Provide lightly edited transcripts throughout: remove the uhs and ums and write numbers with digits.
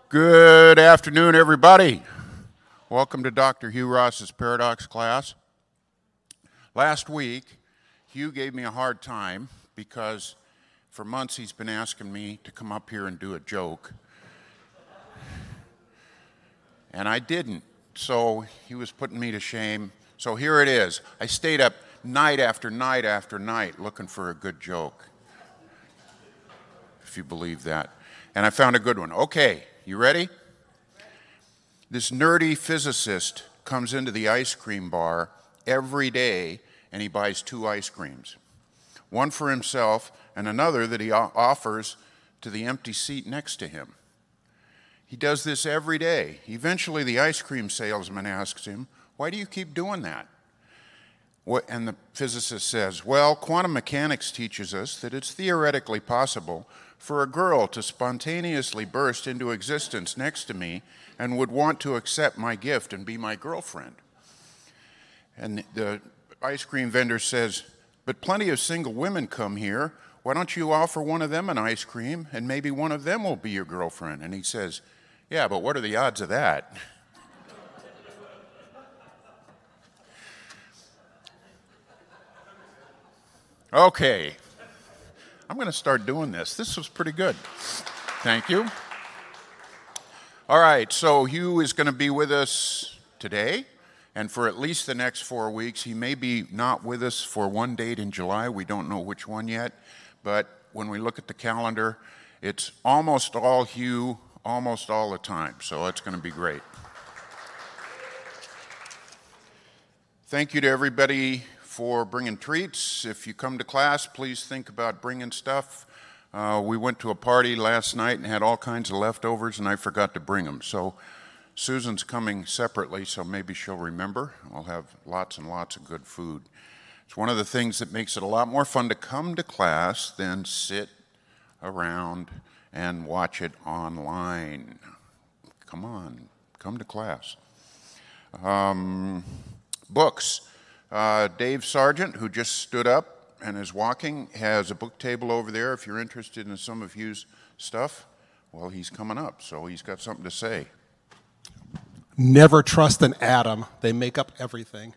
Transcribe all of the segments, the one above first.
Good afternoon, everybody. Welcome to Dr. Hugh Ross's Paradox class. Last week, Hugh gave me a hard time because for months he's been asking me to come up here and do a joke. And I didn't, so he was putting me to shame. So here it is. I stayed up night after night after night looking for a good joke, if you believe that. And I found a good one. Okay, you ready? This nerdy physicist comes into the ice cream bar every day and he buys 2 ice creams. One for himself and another that he offers to the empty seat next to him. He does this every day. Eventually the ice cream salesman asks him, "Why do you keep doing that?" And the physicist says, "Well, quantum mechanics teaches us that it's theoretically possible for a girl to spontaneously burst into existence next to me and would want to accept my gift and be my girlfriend." And the ice cream vendor says, "But plenty of single women come here. Why don't you offer one of them an ice cream and maybe one of them will be your girlfriend?" And he says, "Yeah, but what are the odds of that?" Okay. I'm going to start doing this. This was pretty good. Thank you. All right, so Hugh is going to be with us today, and for at least the next 4 weeks. He may be not with us for one date in July. We don't know which one yet, but when we look at the calendar, it's almost all Hugh, almost all the time, so it's going to be great. Thank you to everybody for bringing treats. If you come to class, please think about bringing stuff. We went to a party last night and had all kinds of leftovers, and I forgot to bring them. So Susan's coming separately, so maybe she'll remember. I'll have lots and lots of good food. It's one of the things that makes it a lot more fun to come to class than sit around and watch it online. Come on, come to class. Books. Dave Sargent, who just stood up and is walking, has a book table over there. If you're interested in some of Hugh's stuff, well, he's coming up, so he's got something to say. Never trust an atom. They make up everything.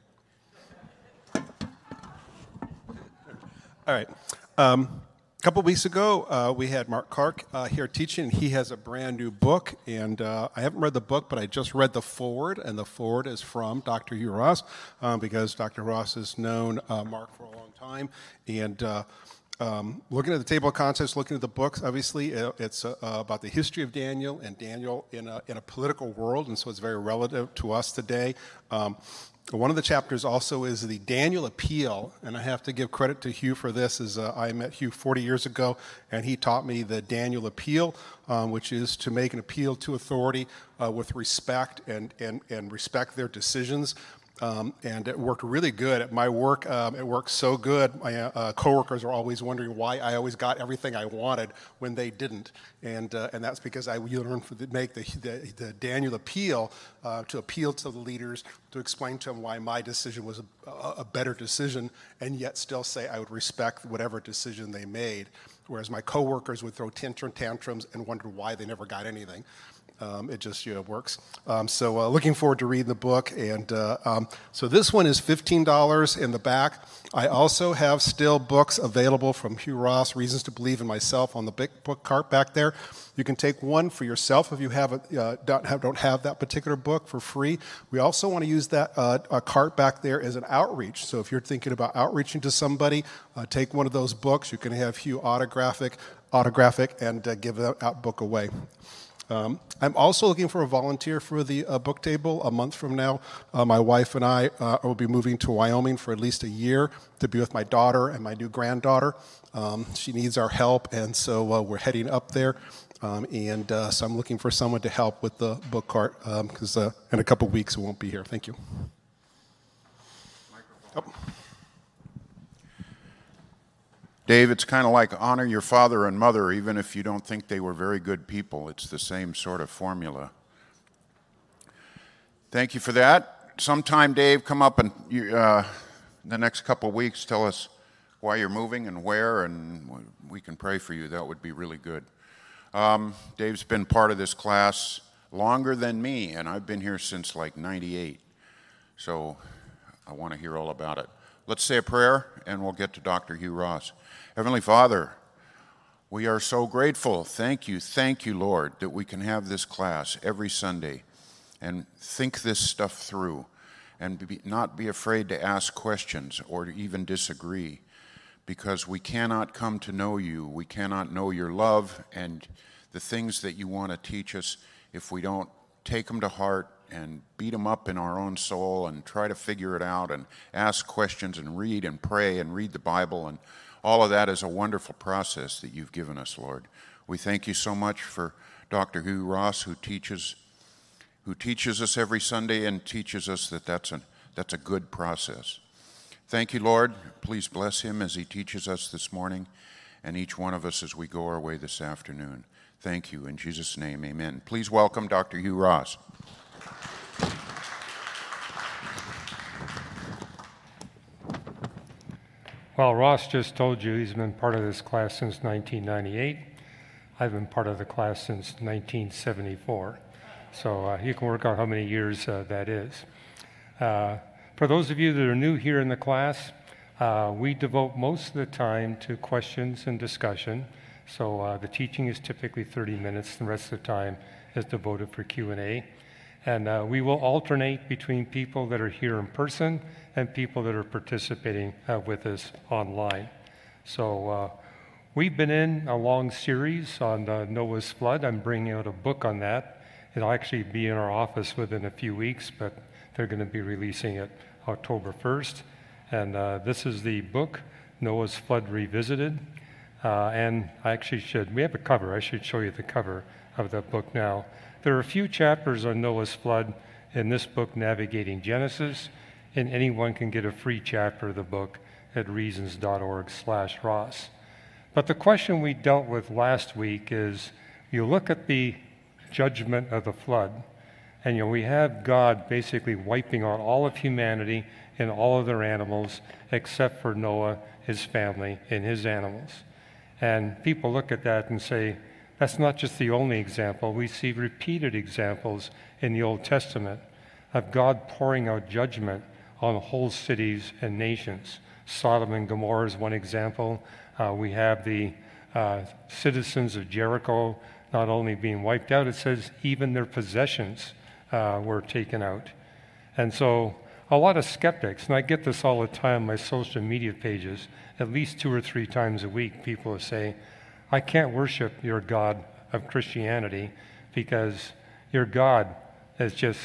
All right. A couple weeks ago, we had Mark Clark here teaching. He has a brand new book, and I haven't read the book, but I just read the foreword, and the foreword is from Dr. Hugh Ross, because Dr. Ross has known Mark for a long time. And looking at the table of contents, looking at the books, obviously it's about the history of Daniel and Daniel in a political world, and so it's very relative to us today. One of the chapters also is the Daniel Appeal, and I have to give credit to Hugh for this, as I met Hugh 40 years ago, and he taught me the Daniel Appeal, which is to make an appeal to authority with respect and respect their decisions. And it worked really good. At my work, it worked so good. My coworkers are always wondering why I always got everything I wanted when they didn't. And that's because I learned to make the Daniel Appeal, to appeal to the leaders, to explain to them why my decision was a better decision, and yet still say I would respect whatever decision they made. Whereas my coworkers would throw tantrums and wonder why they never got anything. It just works. So looking forward to reading the book. And so this one is $15 in the back. I also have still books available from Hugh Ross, Reasons to Believe in Myself, on the big book cart back there. You can take one for yourself if you don't have that particular book for free. We also want to use that cart back there as an outreach. So if you're thinking about outreaching to somebody, take one of those books. You can have Hugh autograph it and give that book away. I'm also looking for a volunteer for the book table. A month from now, my wife and I will be moving to Wyoming for at least a year to be with my daughter and my new granddaughter. She needs our help, and so we're heading up there. So I'm looking for someone to help with the book cart, because in a couple weeks we won't be here. Thank you. Oh. Dave, it's kind of like honor your father and mother, even if you don't think they were very good people. It's the same sort of formula. Thank you for that. Sometime, Dave, come up and the next couple of weeks, tell us why you're moving and where, and we can pray for you. That would be really good. Dave's been part of this class longer than me, and I've been here since like 98. So I want to hear all about it. Let's say a prayer, and we'll get to Dr. Hugh Ross. Heavenly Father, we are so grateful. Thank you, Lord, that we can have this class every Sunday and think this stuff through and not be afraid to ask questions or to even disagree, because we cannot come to know you. We cannot know your love and the things that you want to teach us if we don't take them to heart and beat them up in our own soul and try to figure it out and ask questions and read and pray and read the Bible. And all of that is a wonderful process that you've given us, Lord. We thank you so much for Dr. Hugh Ross, who teaches us every Sunday and teaches us that that's a good process. Thank you, Lord. Please bless him as he teaches us this morning and each one of us as we go our way this afternoon. Thank you. In Jesus' name, amen. Please welcome Dr. Hugh Ross. Well, Ross just told you he's been part of this class since 1998. I've been part of the class since 1974. So you can work out how many years that is. For those of you that are new here in the class, we devote most of the time to questions and discussion. So the teaching is typically 30 minutes. The rest of the time is devoted for Q&A. And we will alternate between people that are here in person and people that are participating with us online. So we've been in a long series on Noah's flood. I'm bringing out a book on that. It'll actually be in our office within a few weeks, but they're going to be releasing it October 1st. And this is the book, Noah's Flood Revisited. And we have a cover. I should show you the cover of the book now. There are a few chapters on Noah's flood in this book, Navigating Genesis, and anyone can get a free chapter of the book at reasons.org/Ross. But the question we dealt with last week is, you look at the judgment of the flood, and we have God basically wiping out all of humanity and all of their animals except for Noah, his family, and his animals. And people look at that and say, that's not just the only example. We see repeated examples in the Old Testament of God pouring out judgment on whole cities and nations. Sodom and Gomorrah is one example. We have the citizens of Jericho not only being wiped out, it says even their possessions were taken out. And so a lot of skeptics, and I get this all the time on my social media pages, at least 2 or 3 times a week, people say, I can't worship your God of Christianity because your God is just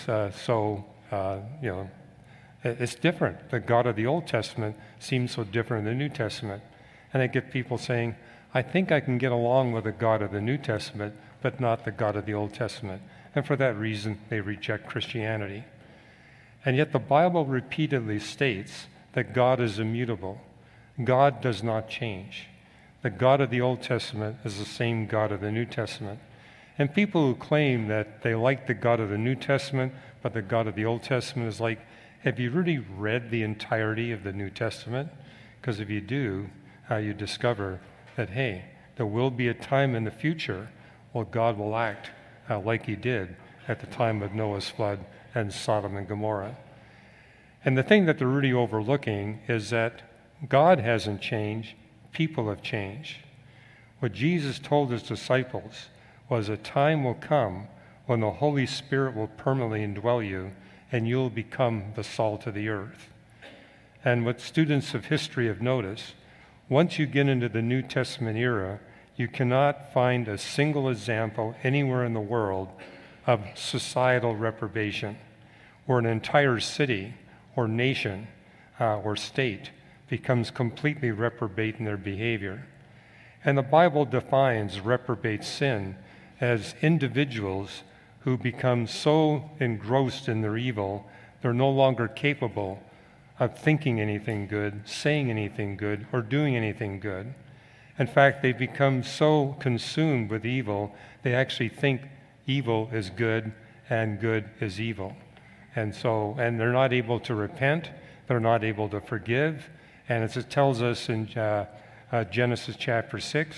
it's different. The God of the Old Testament seems so different in the New Testament. And I get people saying, I think I can get along with the God of the New Testament, but not the God of the Old Testament. And for that reason, they reject Christianity. And yet the Bible repeatedly states that God is immutable. God does not change. The God of the Old Testament is the same God of the New Testament. And people who claim that they like the God of the New Testament, but the God of the Old Testament is like, have you really read the entirety of the New Testament? Because if you do, you discover that, hey, there will be a time in the future where God will act like he did at the time of Noah's flood and Sodom and Gomorrah. And the thing that they're really overlooking is that God hasn't changed, people have changed. What Jesus told his disciples was a time will come when the Holy Spirit will permanently indwell you and you'll become the salt of the earth. And what students of history have noticed, once you get into the New Testament era, you cannot find a single example anywhere in the world of societal reprobation, where an entire city or nation or state becomes completely reprobate in their behavior. And the Bible defines reprobate sin as individuals who become so engrossed in their evil, they're no longer capable of thinking anything good, saying anything good, or doing anything good. In fact, they become so consumed with evil, they actually think evil is good and good is evil. And they're not able to repent, they're not able to forgive. And as it tells us in Genesis chapter 6,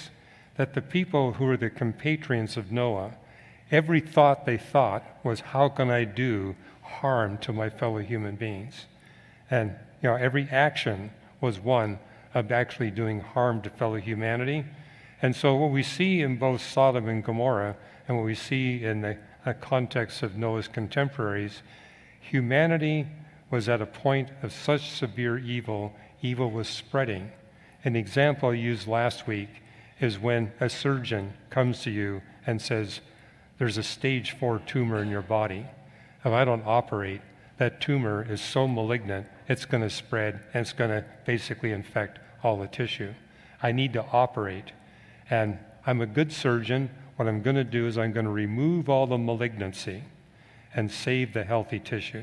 that the people who were the compatriots of Noah, every thought they thought was, how can I do harm to my fellow human beings? And every action was one of actually doing harm to fellow humanity. And so what we see in both Sodom and Gomorrah, and what we see in the context of Noah's contemporaries, humanity was at a point of such severe evil, evil was spreading. An example I used last week is when a surgeon comes to you and says, there's a stage 4 tumor in your body. If I don't operate, that tumor is so malignant, it's going to spread and it's going to basically infect all the tissue. I need to operate. And I'm a good surgeon. What I'm going to do is I'm going to remove all the malignancy and save the healthy tissue.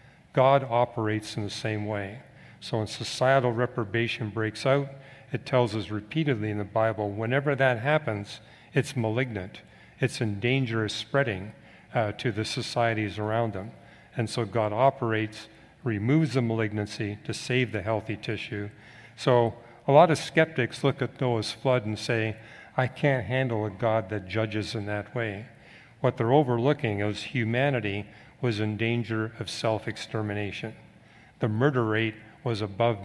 God operates in the same way. So when societal reprobation breaks out, it tells us repeatedly in the Bible, whenever that happens, it's malignant. It's in danger of spreading to the societies around them. And so God operates, removes the malignancy to save the healthy tissue. So a lot of skeptics look at Noah's flood and say, I can't handle a God that judges in that way. What they're overlooking is humanity was in danger of self-extermination. The murder rate was above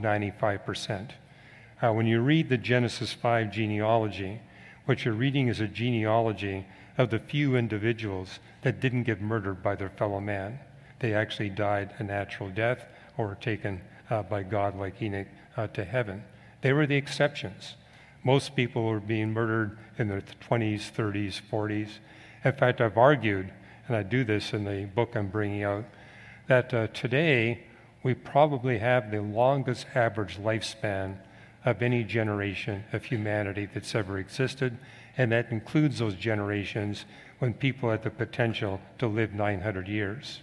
95%. When you read the Genesis 5 genealogy, what you're reading is a genealogy of the few individuals that didn't get murdered by their fellow man. They actually died a natural death or were taken by God like Enoch to heaven. They were the exceptions. Most people were being murdered in their 20s, 30s, 40s. In fact, I've argued, and I do this in the book I'm bringing out, that today we probably have the longest average lifespan of any generation of humanity that's ever existed, and that includes those generations when people had the potential to live 900 years.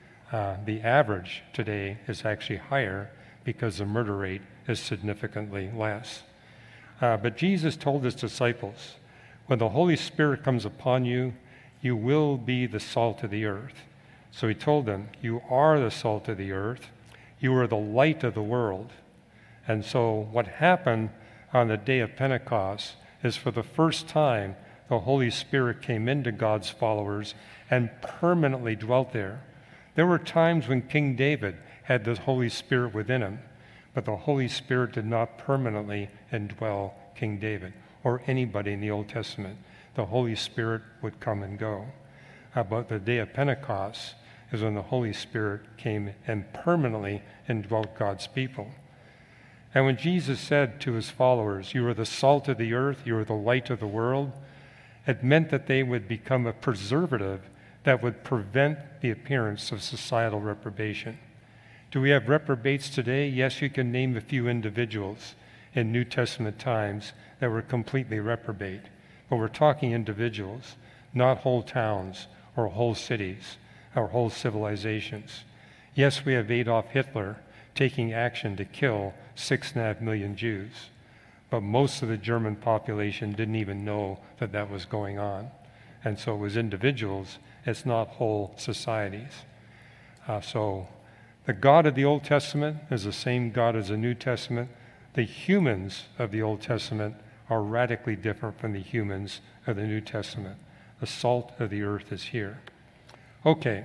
The average today is actually higher because the murder rate is significantly less. But Jesus told his disciples, when the Holy Spirit comes upon you, you will be the salt of the earth. So he told them, you are the salt of the earth. You are the light of the world. And so what happened on the day of Pentecost is for the first time, the Holy Spirit came into God's followers and permanently dwelt there. There were times when King David had the Holy Spirit within him, but the Holy Spirit did not permanently indwell King David or anybody in the Old Testament. The Holy Spirit would come and go. But the day of Pentecost is when the Holy Spirit came and permanently indwelt God's people. And when Jesus said to his followers, you are the salt of the earth, you are the light of the world, it meant that they would become a preservative that would prevent the appearance of societal reprobation. Do we have reprobates today? Yes, you can name a few individuals in New Testament times that were completely reprobate. But we're talking individuals, not whole towns or whole cities or whole civilizations. Yes, we have Adolf Hitler taking action to kill 6.5 million Jews, but most of the German population didn't even know that that was going on. And so it was individuals, it's not whole societies. So the God of the Old Testament is the same God as the New Testament. The humans of the Old Testament are radically different from the humans of the New Testament. The salt of the earth is here. Okay,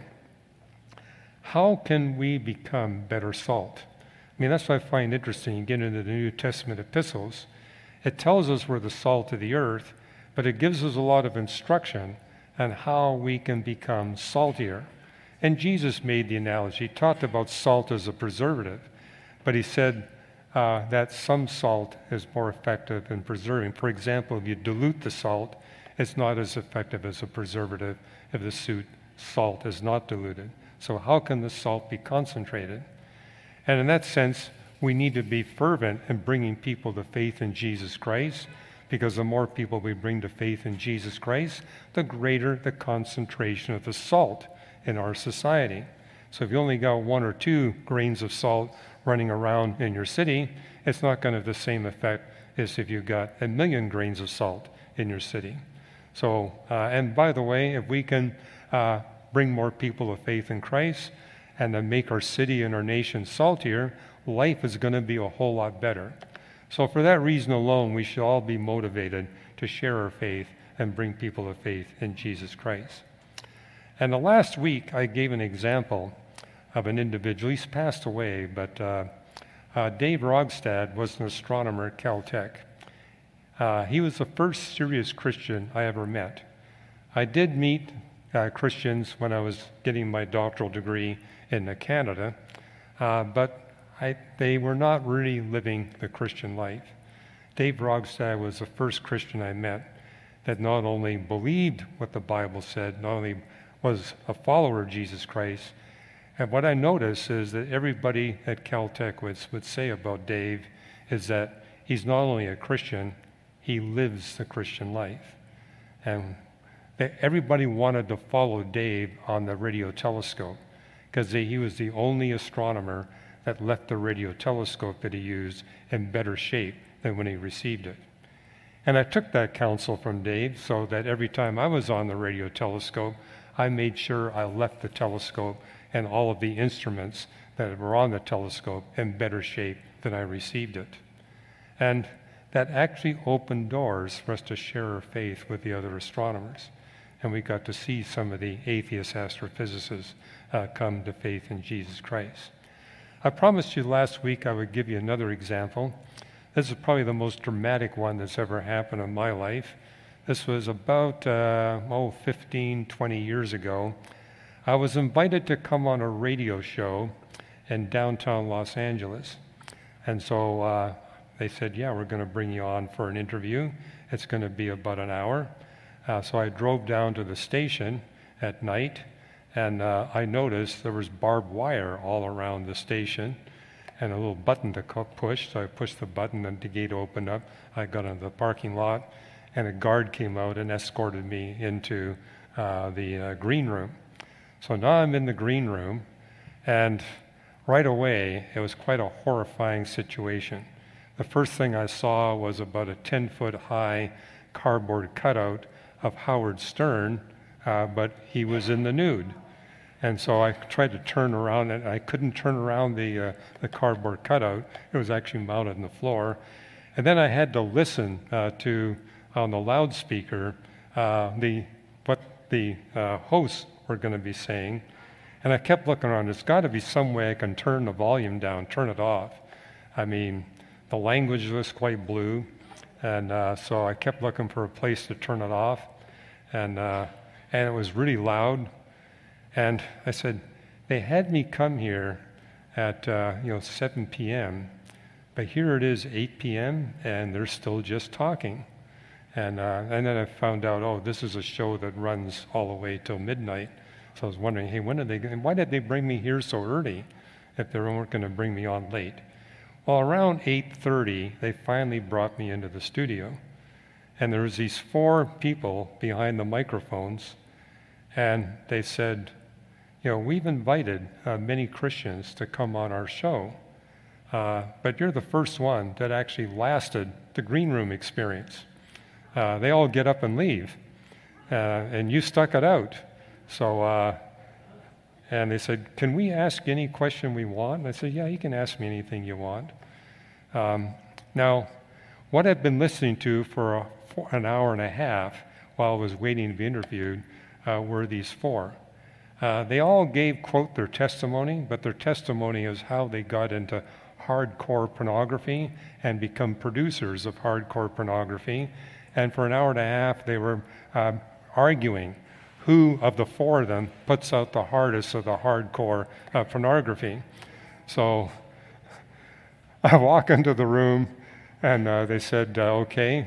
how can we become better salt? I mean, that's what I find interesting. You get into the New Testament epistles, it tells us we're the salt of the earth, but it gives us a lot of instruction on how we can become saltier. And Jesus made the analogy. He talked about salt as a preservative, but he said that some salt is more effective in preserving. For example, if you dilute the salt, it's not as effective as a preservative if the salt is not diluted. So how can the salt be concentrated? And in that sense, we need to be fervent in bringing people to faith in Jesus Christ, because the more people we bring to faith in Jesus Christ, the greater the concentration of the salt in our society. So if you only got 1 or 2 grains of salt running around in your city, it's not going to have the same effect as if you got 1 million grains of salt in your city. So, and by the way, if we can bring more people to faith in Christ and then make our city and our nation saltier, life is going to be a whole lot better. So for that reason alone, we should all be motivated to share our faith and bring people to faith in Jesus Christ. And the last week, I gave an example of an individual. He's passed away, but Dave Rogstad was an astronomer at Caltech. He was the first serious Christian I ever met. I did meet Christians when I was getting my doctoral degree in Canada, but they were not really living the Christian life. Dave Rogstad was the first Christian I met that not only believed what the Bible said, not only was a follower of Jesus Christ, and what I noticed is that everybody at Caltech would say about Dave is that he's not only a Christian, he lives the Christian life. And everybody wanted to follow Dave on the radio telescope because he was the only astronomer that left the radio telescope that he used in better shape than when he received it. And I took that counsel from Dave so that every time I was on the radio telescope, I made sure I left the telescope and all of the instruments that were on the telescope in better shape than I received it. And that actually opened doors for us to share our faith with the other astronomers. And we got to see some of the atheist astrophysicists come to faith in Jesus Christ. I promised you last week I would give you another example. This is probably the most dramatic one that's ever happened in my life. This was about 15, 20 years ago. I was invited to come on a radio show in downtown Los Angeles. And so they said, yeah, we're going to bring you on for an interview. It's going to be about an hour. So I drove down to the station at night, and I noticed there was barbed wire all around the station and a little button to push. So I pushed the button and the gate opened up. I got into the parking lot, and a guard came out and escorted me into the green room. So now I'm in the green room, and right away, it was quite a horrifying situation. The first thing I saw was about a 10-foot high cardboard cutout of Howard Stern, but he was in the nude. And so I tried to turn around, and I couldn't turn around the cardboard cutout. It was actually mounted on the floor. And then I had to listen to, on the loudspeaker, what the hosts were going to be saying. And I kept looking around. There's got to be some way I can turn the volume down, turn it off. I mean, the language was quite blue. And so I kept looking for a place to turn it off. And it was really loud. And I said, they had me come here at 7 p.m., but here it is 8 p.m., and they're still just talking. And then I found out, this is a show that runs all the way till midnight. So I was wondering, hey, why did they bring me here so early if they weren't going to bring me on late? Well, around 8:30, they finally brought me into the studio. And there was these 4 people behind the microphones, and they said, we've invited many Christians to come on our show, but you're the first one that actually lasted the green room experience. They all get up and leave, and you stuck it out. So, and they said, can we ask any question we want? And I said, yeah, you can ask me anything you want. Now, what I've been listening to for an hour and a half while I was waiting to be interviewed were these 4. They all quote their testimony, but their testimony is how they got into hardcore pornography and become producers of hardcore pornography. And for an hour and a half, they were arguing who of the 4 of them puts out the hardest of the hardcore pornography. So I walk into the room, and they said, okay.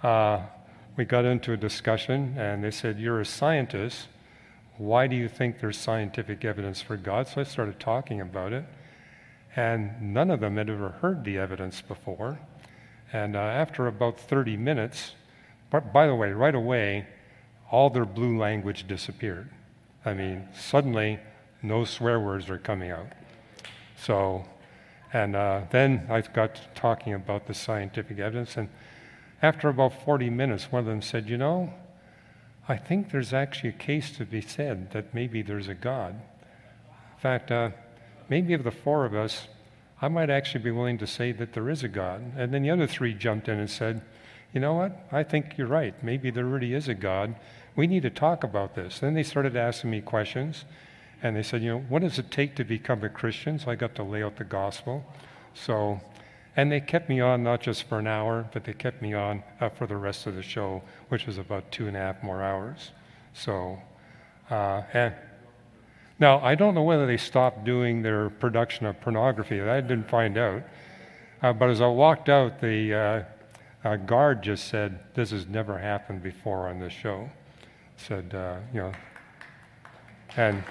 We got into a discussion, and they said, you're a scientist. Why do you think there's scientific evidence for God? So I started talking about it, and none of them had ever heard the evidence before. And after about 30 minutes, by the way, right away, all their blue language disappeared. I mean, suddenly, no swear words are coming out. So, and then I got to talking about the scientific evidence, and after about 40 minutes, one of them said, I think there's actually a case to be said that maybe there's a God. In fact, maybe of the 4 of us, I might actually be willing to say that there is a God. And then the other 3 jumped in and said, you know what? I think you're right. Maybe there really is a God. We need to talk about this. Then they started asking me questions, and they said, what does it take to become a Christian? So I got to lay out the gospel. So, and they kept me on not just for an hour, but they kept me on for the rest of the show, which was about 2.5 more hours. So, and now I don't know whether they stopped doing their production of pornography. I didn't find out. But as I walked out, the guard just said, "This has never happened before on this show." Said, and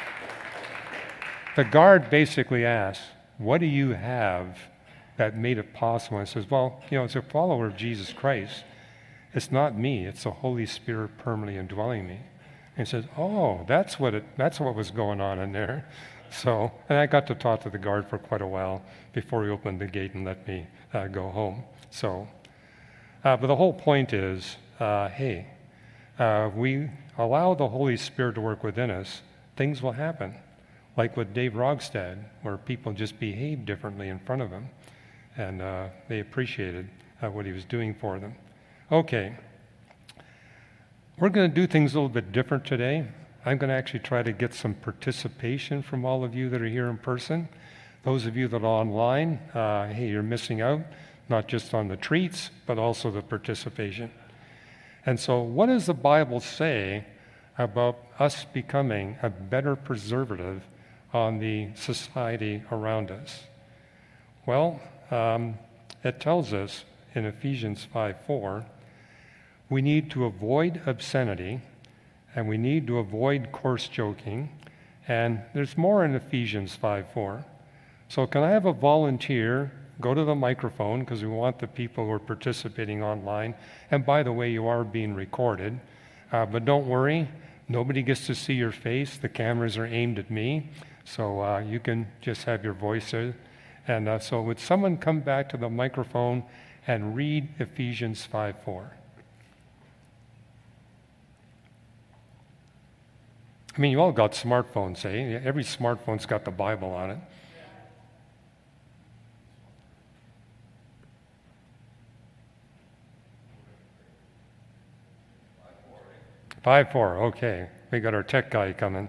the guard basically asked, "What do you have that made it possible?" And I says, "Well, as a follower of Jesus Christ, it's not me, it's the Holy Spirit permanently indwelling me." And he says, "Oh, that's what was going on in there." So, and I got to talk to the guard for quite a while before he opened the gate and let me go home. So, but the whole point is, hey, we allow the Holy Spirit to work within us, things will happen. Like with Dave Rogstad, where people just behaved differently in front of him, and they appreciated what he was doing for them. Okay, we're going to do things a little bit different today. I'm going to actually try to get some participation from all of you that are here in person. Those of you that are online, hey, you're missing out, not just on the treats, but also the participation. And so what does the Bible say about us becoming a better preservative on the society around us? Well, it tells us in Ephesians 5:4, we need to avoid obscenity, and we need to avoid coarse joking, and there's more in Ephesians 5:4. So can I have a volunteer go to the microphone, because we want the people who are participating online, and by the way, you are being recorded, but don't worry, nobody gets to see your face, the cameras are aimed at me, so you can just have your voice there. And so would someone come back to the microphone and read Ephesians 5:4? I mean, you all got smartphones, eh? Every smartphone's got the Bible on it. 5:4, okay. We got our tech guy coming.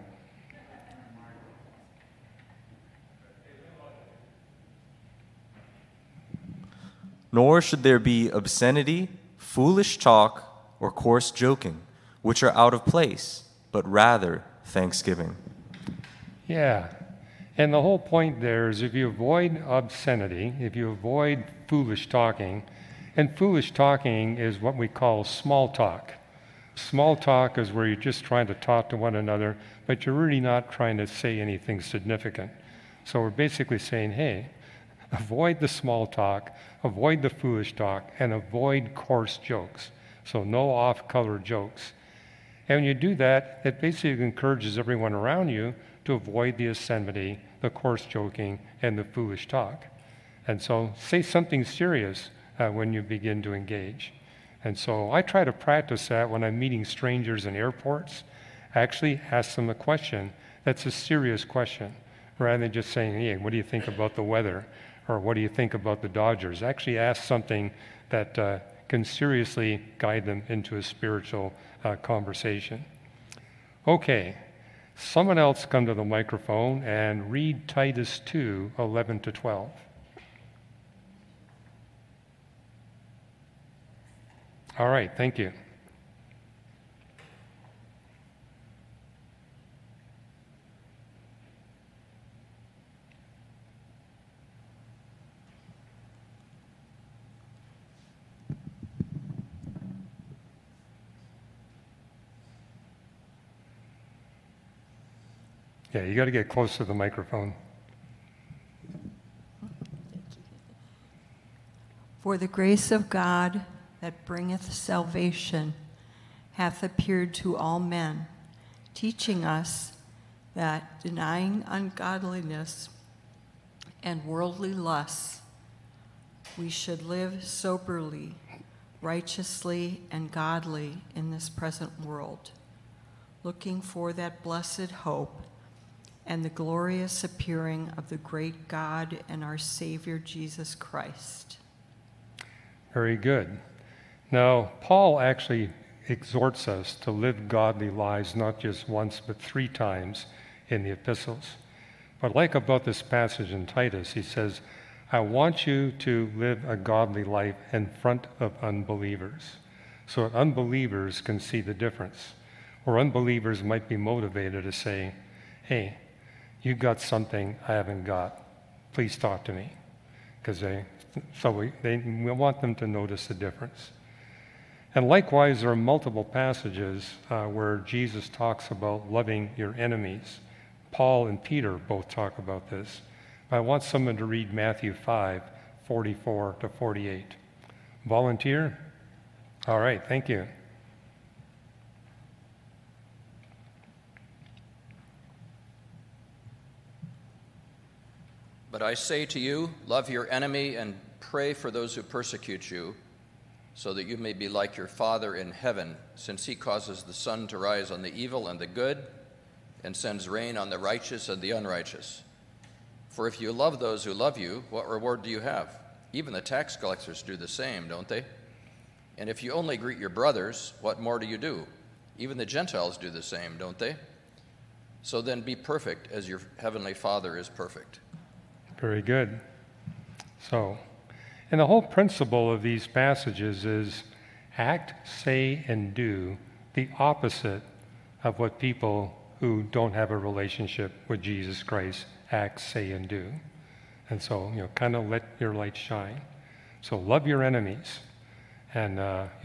Nor should there be obscenity, foolish talk, or coarse joking, which are out of place, but rather thanksgiving. Yeah. And the whole point there is if you avoid obscenity, if you avoid foolish talking, and foolish talking is what we call small talk. Small talk is where you're just trying to talk to one another, but you're really not trying to say anything significant. So we're basically saying, hey, avoid the small talk, avoid the foolish talk, and avoid coarse jokes. So no off-color jokes. And when you do that, it basically encourages everyone around you to avoid the obscenity, the coarse joking, and the foolish talk. And so say something serious when you begin to engage. And so I try to practice that when I'm meeting strangers in airports. I actually ask them a question that's a serious question, rather than just saying, hey, what do you think about the weather? Or what do you think about the Dodgers? Actually ask something that can seriously guide them into a spiritual conversation. Okay, someone else come to the microphone and read Titus 2:11-12. All right, thank you. Yeah, you got to get close to the microphone. For the grace of God that bringeth salvation hath appeared to all men, teaching us that denying ungodliness and worldly lusts, we should live soberly, righteously, and godly in this present world, looking for that blessed hope and the glorious appearing of the great God and our Savior Jesus Christ. Very good. Now, Paul actually exhorts us to live godly lives not just once but 3 times in the epistles. But like about this passage in Titus, he says, I want you to live a godly life in front of unbelievers, so that unbelievers can see the difference. Or unbelievers might be motivated to say, hey, you got something I haven't got. Please talk to me. Because we want them to notice the difference. And likewise, there are multiple passages where Jesus talks about loving your enemies. Paul and Peter both talk about this. I want someone to read Matthew 5:44 to 48. Volunteer? All right, thank you. But I say to you, love your enemy and pray for those who persecute you, so that you may be like your Father in heaven, since he causes the sun to rise on the evil and the good, and sends rain on the righteous and the unrighteous. For if you love those who love you, what reward do you have? Even the tax collectors do the same, don't they? And if you only greet your brothers, what more do you do? Even the Gentiles do the same, don't they? So then be perfect as your heavenly Father is perfect. Very good. So, and the whole principle of these passages is act, say, and do the opposite of what people who don't have a relationship with Jesus Christ act, say, and do. And so, kind of let your light shine. So love your enemies. And,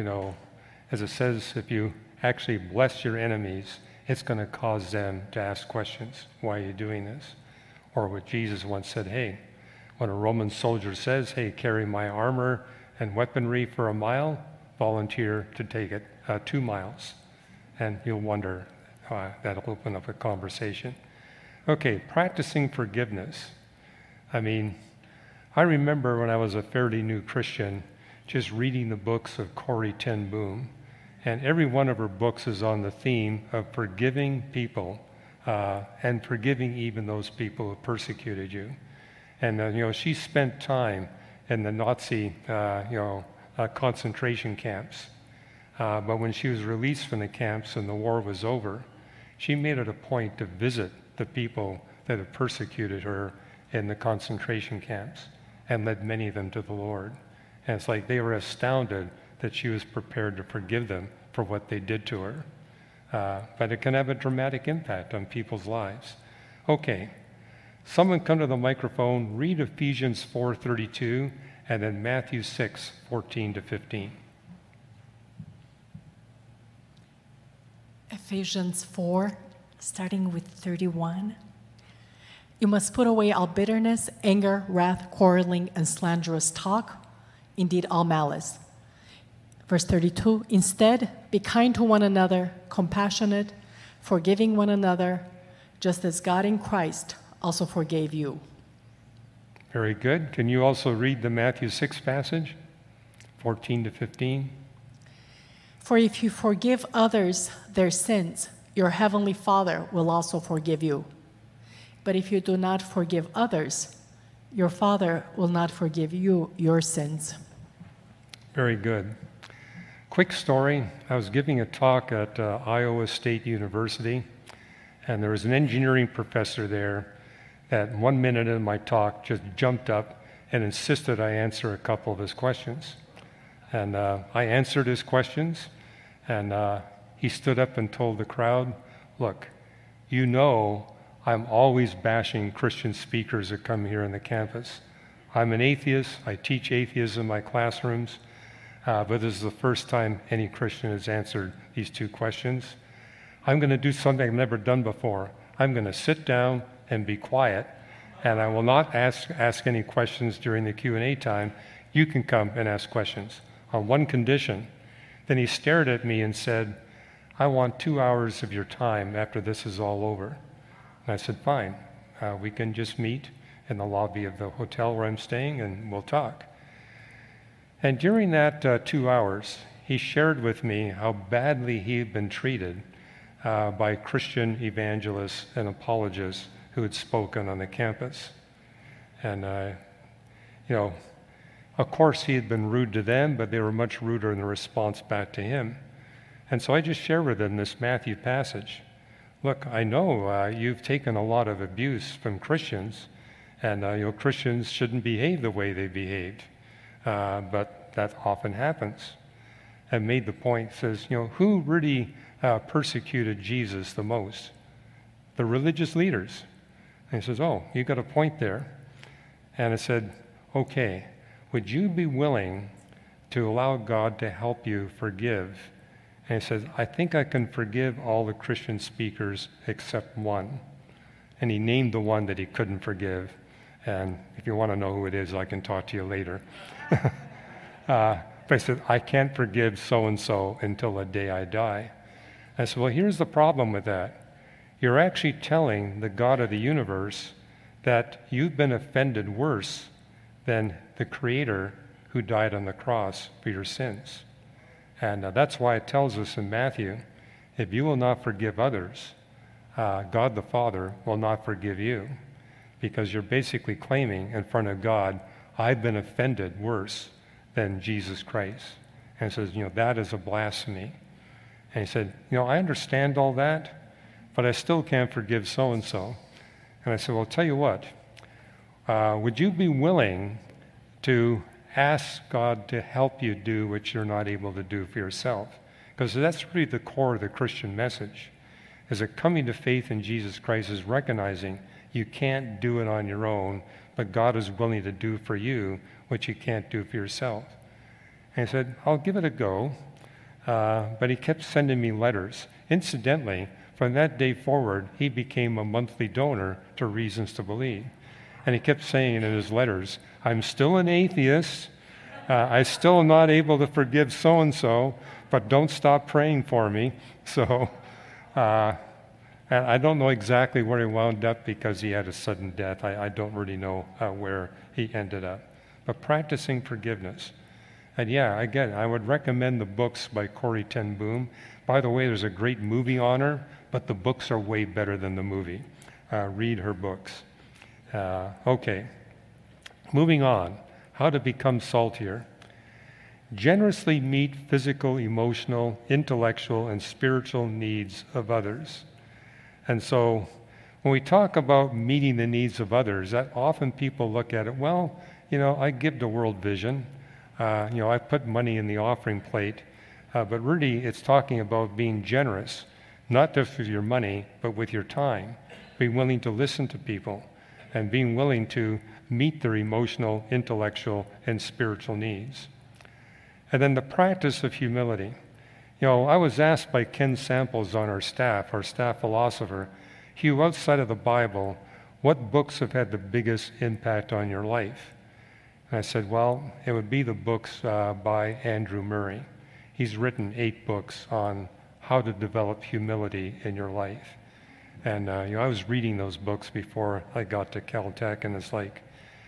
as it says, if you actually bless your enemies, it's going to cause them to ask questions. Why are you doing this? Or what Jesus once said, hey, when a Roman soldier says, hey, carry my armor and weaponry for a mile, volunteer to take it 2 miles. And you'll wonder, that'll open up a conversation. Okay, practicing forgiveness. I mean, I remember when I was a fairly new Christian, just reading the books of Corrie ten Boom, and every one of her books is on the theme of forgiving people and forgiving even those people who persecuted you. And, she spent time in the Nazi, concentration camps. But when she was released from the camps and the war was over, she made it a point to visit the people that had persecuted her in the concentration camps and led many of them to the Lord. And it's like they were astounded that she was prepared to forgive them for what they did to her. But it can have a dramatic impact on people's lives. Okay, someone come to the microphone, read Ephesians 4:32 and then Matthew 6:14 to 15. Ephesians 4, starting with 31. You must put away all bitterness, anger, wrath, quarreling, and slanderous talk, indeed all malice. Verse 32, instead, be kind to one another, compassionate, forgiving one another, just as God in Christ also forgave you. Very good. Can you also read the Matthew 6 passage, 14 to 15? For if you forgive others their sins, your heavenly Father will also forgive you. But if you do not forgive others, your Father will not forgive you your sins. Very good. Quick story. I was giving a talk at Iowa State University, and there was an engineering professor there that 1 minute in my talk just jumped up and insisted I answer a couple of his questions. And I answered his questions, and he stood up and told the crowd, look, I'm always bashing Christian speakers that come here on the campus. I'm an atheist. I teach atheism in my classrooms, but this is the first time any Christian has answered these 2 questions. I'm going to do something I've never done before. I'm going to sit down and be quiet, and I will not ask any questions during the Q&A time. You can come and ask questions on one condition. Then he stared at me and said, I want 2 hours of your time after this is all over. And I said, fine, we can just meet in the lobby of the hotel where I'm staying and we'll talk. And during that 2 hours, he shared with me how badly he had been treated by Christian evangelists and apologists who had spoken on the campus. And, Of course, he had been rude to them, but they were much ruder in the response back to him. And so I just share with them this Matthew passage. Look, I know you've taken a lot of abuse from Christians, and Christians shouldn't behave the way they behaved, but that often happens. And made the point, says, who really persecuted Jesus the most? The religious leaders. And he says, oh, you got a point there. And I said, okay, would you be willing to allow God to help you forgive? And he says, I think I can forgive all the Christian speakers except one. And he named the one that he couldn't forgive. And if you want to know who it is, I can talk to you later. But I said, I can't forgive so-and-so until the day I die. I said, well, here's the problem with that. You're actually telling the God of the universe that you've been offended worse than the Creator who died on the cross for your sins. And that's why it tells us in Matthew, if you will not forgive others, God the Father will not forgive you, because you're basically claiming in front of God, I've been offended worse than Jesus Christ. And he says, that is a blasphemy. And he said, I understand all that, but I still can't forgive so-and-so. And I said, well, I'll tell you what, would you be willing to ask God to help you do what you're not able to do for yourself? Because that's really the core of the Christian message, is that coming to faith in Jesus Christ is recognizing you can't do it on your own, but God is willing to do for you what you can't do for yourself. And he said, I'll give it a go. But he kept sending me letters. Incidentally, from that day forward, he became a monthly donor to Reasons to Believe. And he kept saying in his letters, I'm still an atheist. I still am not able to forgive so-and-so, but don't stop praying for me. So and I don't know exactly where he wound up because he had a sudden death. I don't really know where he ended up. But practicing forgiveness. And yeah, again, I would recommend the books by Corrie ten Boom. By the way, there's a great movie on her, but the books are way better than the movie. Read her books. Okay, moving on. How to become saltier. Generously meet physical, emotional, intellectual, and spiritual needs of others. And so when we talk about meeting the needs of others, that often people look at it, well, I give to World Vision. I put money in the offering plate. But really, it's talking about being generous, not just with your money, but with your time. Being willing to listen to people and being willing to meet their emotional, intellectual, and spiritual needs. And then the practice of humility. I was asked by Ken Samples on our staff philosopher, Hugh, outside of the Bible, what books have had the biggest impact on your life? And I said, well, it would be the books by Andrew Murray. He's written 8 books on how to develop humility in your life. And I was reading those books before I got to Caltech, and it's like,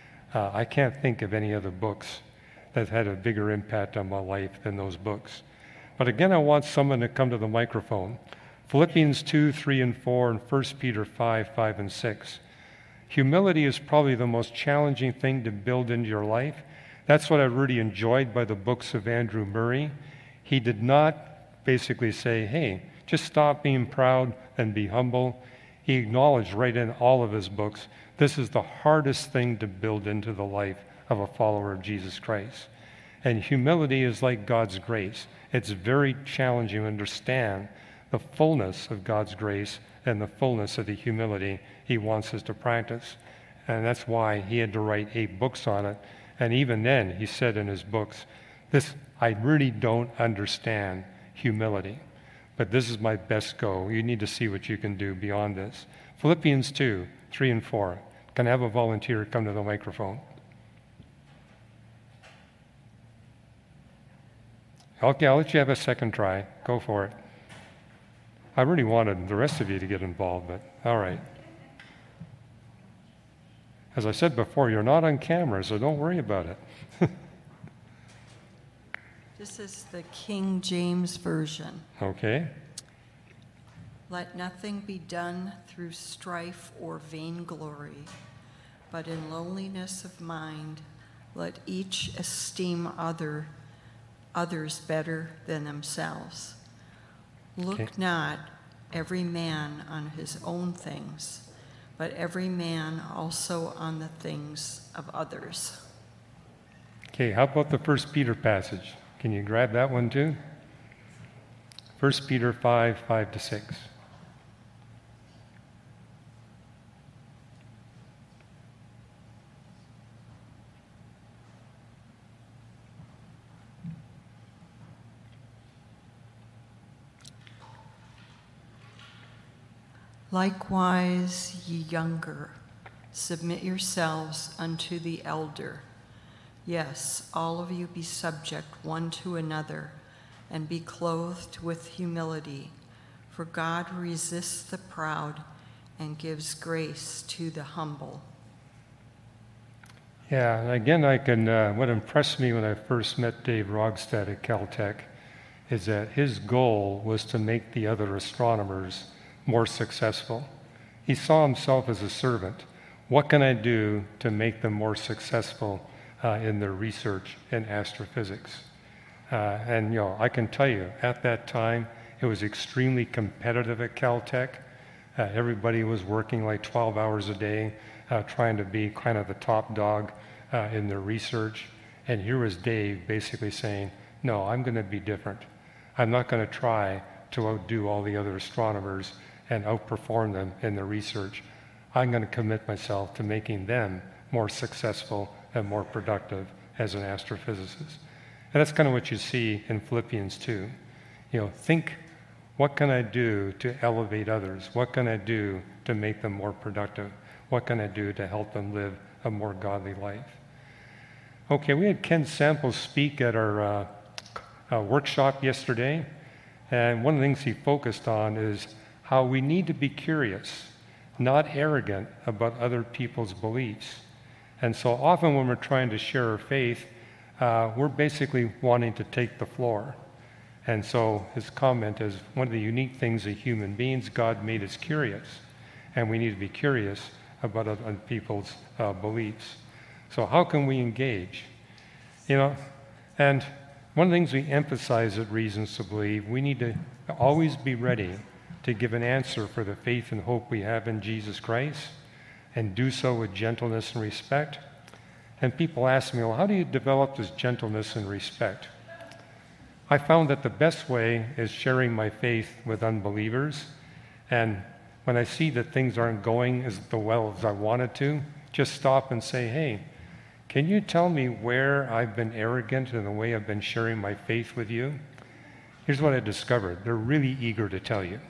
I can't think of any other books that had a bigger impact on my life than those books. But again, I want someone to come to the microphone. Philippians 2, 3, and 4, and 1 Peter 5, 5, and 6. Humility is probably the most challenging thing to build into your life. That's what I really enjoyed by the books of Andrew Murray. He did not basically say, hey, just stop being proud and be humble. He acknowledged right in all of his books, this is the hardest thing to build into the life of a follower of Jesus Christ. And humility is like God's grace. It's very challenging to understand the fullness of God's grace and the fullness of the humility he wants us to practice. And that's why he had to write 8 books on it. And even then, he said in his books, I really don't understand humility, but this is my best go. You need to see what you can do beyond this. Philippians 2, 3, and 4. Can I have a volunteer come to the microphone? Okay, I'll let you have a second try. Go for it. I really wanted the rest of you to get involved, but all right. As I said before, you're not on camera, so don't worry about it. This is the King James Version. Okay. Let nothing be done through strife or vainglory, but in lowliness of mind, Let each esteem others better than themselves. Look not every man on his own things, but every man also on the things of others. Okay, how about the 1 Peter passage? Can you grab that one too? 1 Peter 5, 5-6. Likewise, ye younger, submit yourselves unto the elder. Yes, all of you be subject one to another, and be clothed with humility. For God resists the proud and gives grace to the humble. Yeah, and again, what impressed me when I first met Dave Rogstad at Caltech is that his goal was to make the other astronomers more successful. He saw himself as a servant. What can I do to make them more successful in their research in astrophysics? And I can tell you, at that time, it was extremely competitive at Caltech. Everybody was working like 12 hours a day, trying to be kind of the top dog in their research. And here was Dave basically saying, no, I'm going to be different. I'm not going to try to outdo all the other astronomers and outperform them in their research. I'm going to commit myself to making them more successful and more productive as an astrophysicist. And that's kind of what you see in Philippians 2. Think, what can I do to elevate others? What can I do to make them more productive? What can I do to help them live a more godly life? Okay, we had Ken Samples speak at our workshop yesterday, and one of the things he focused on is how we need to be curious, not arrogant about other people's beliefs. And so often when we're trying to share our faith, we're basically wanting to take the floor. And so his comment is, one of the unique things of human beings, God made us curious, and we need to be curious about other people's beliefs. So how can we engage? And one of the things we emphasize at Reasons to Believe, we need to always be ready to give an answer for the faith and hope we have in Jesus Christ, and do so with gentleness and respect. And people ask me, well, how do you develop this gentleness and respect? I found that the best way is sharing my faith with unbelievers. And when I see that things aren't going as well as I wanted to, just stop and say, hey, can you tell me where I've been arrogant in the way I've been sharing my faith with you? Here's what I discovered. They're really eager to tell you.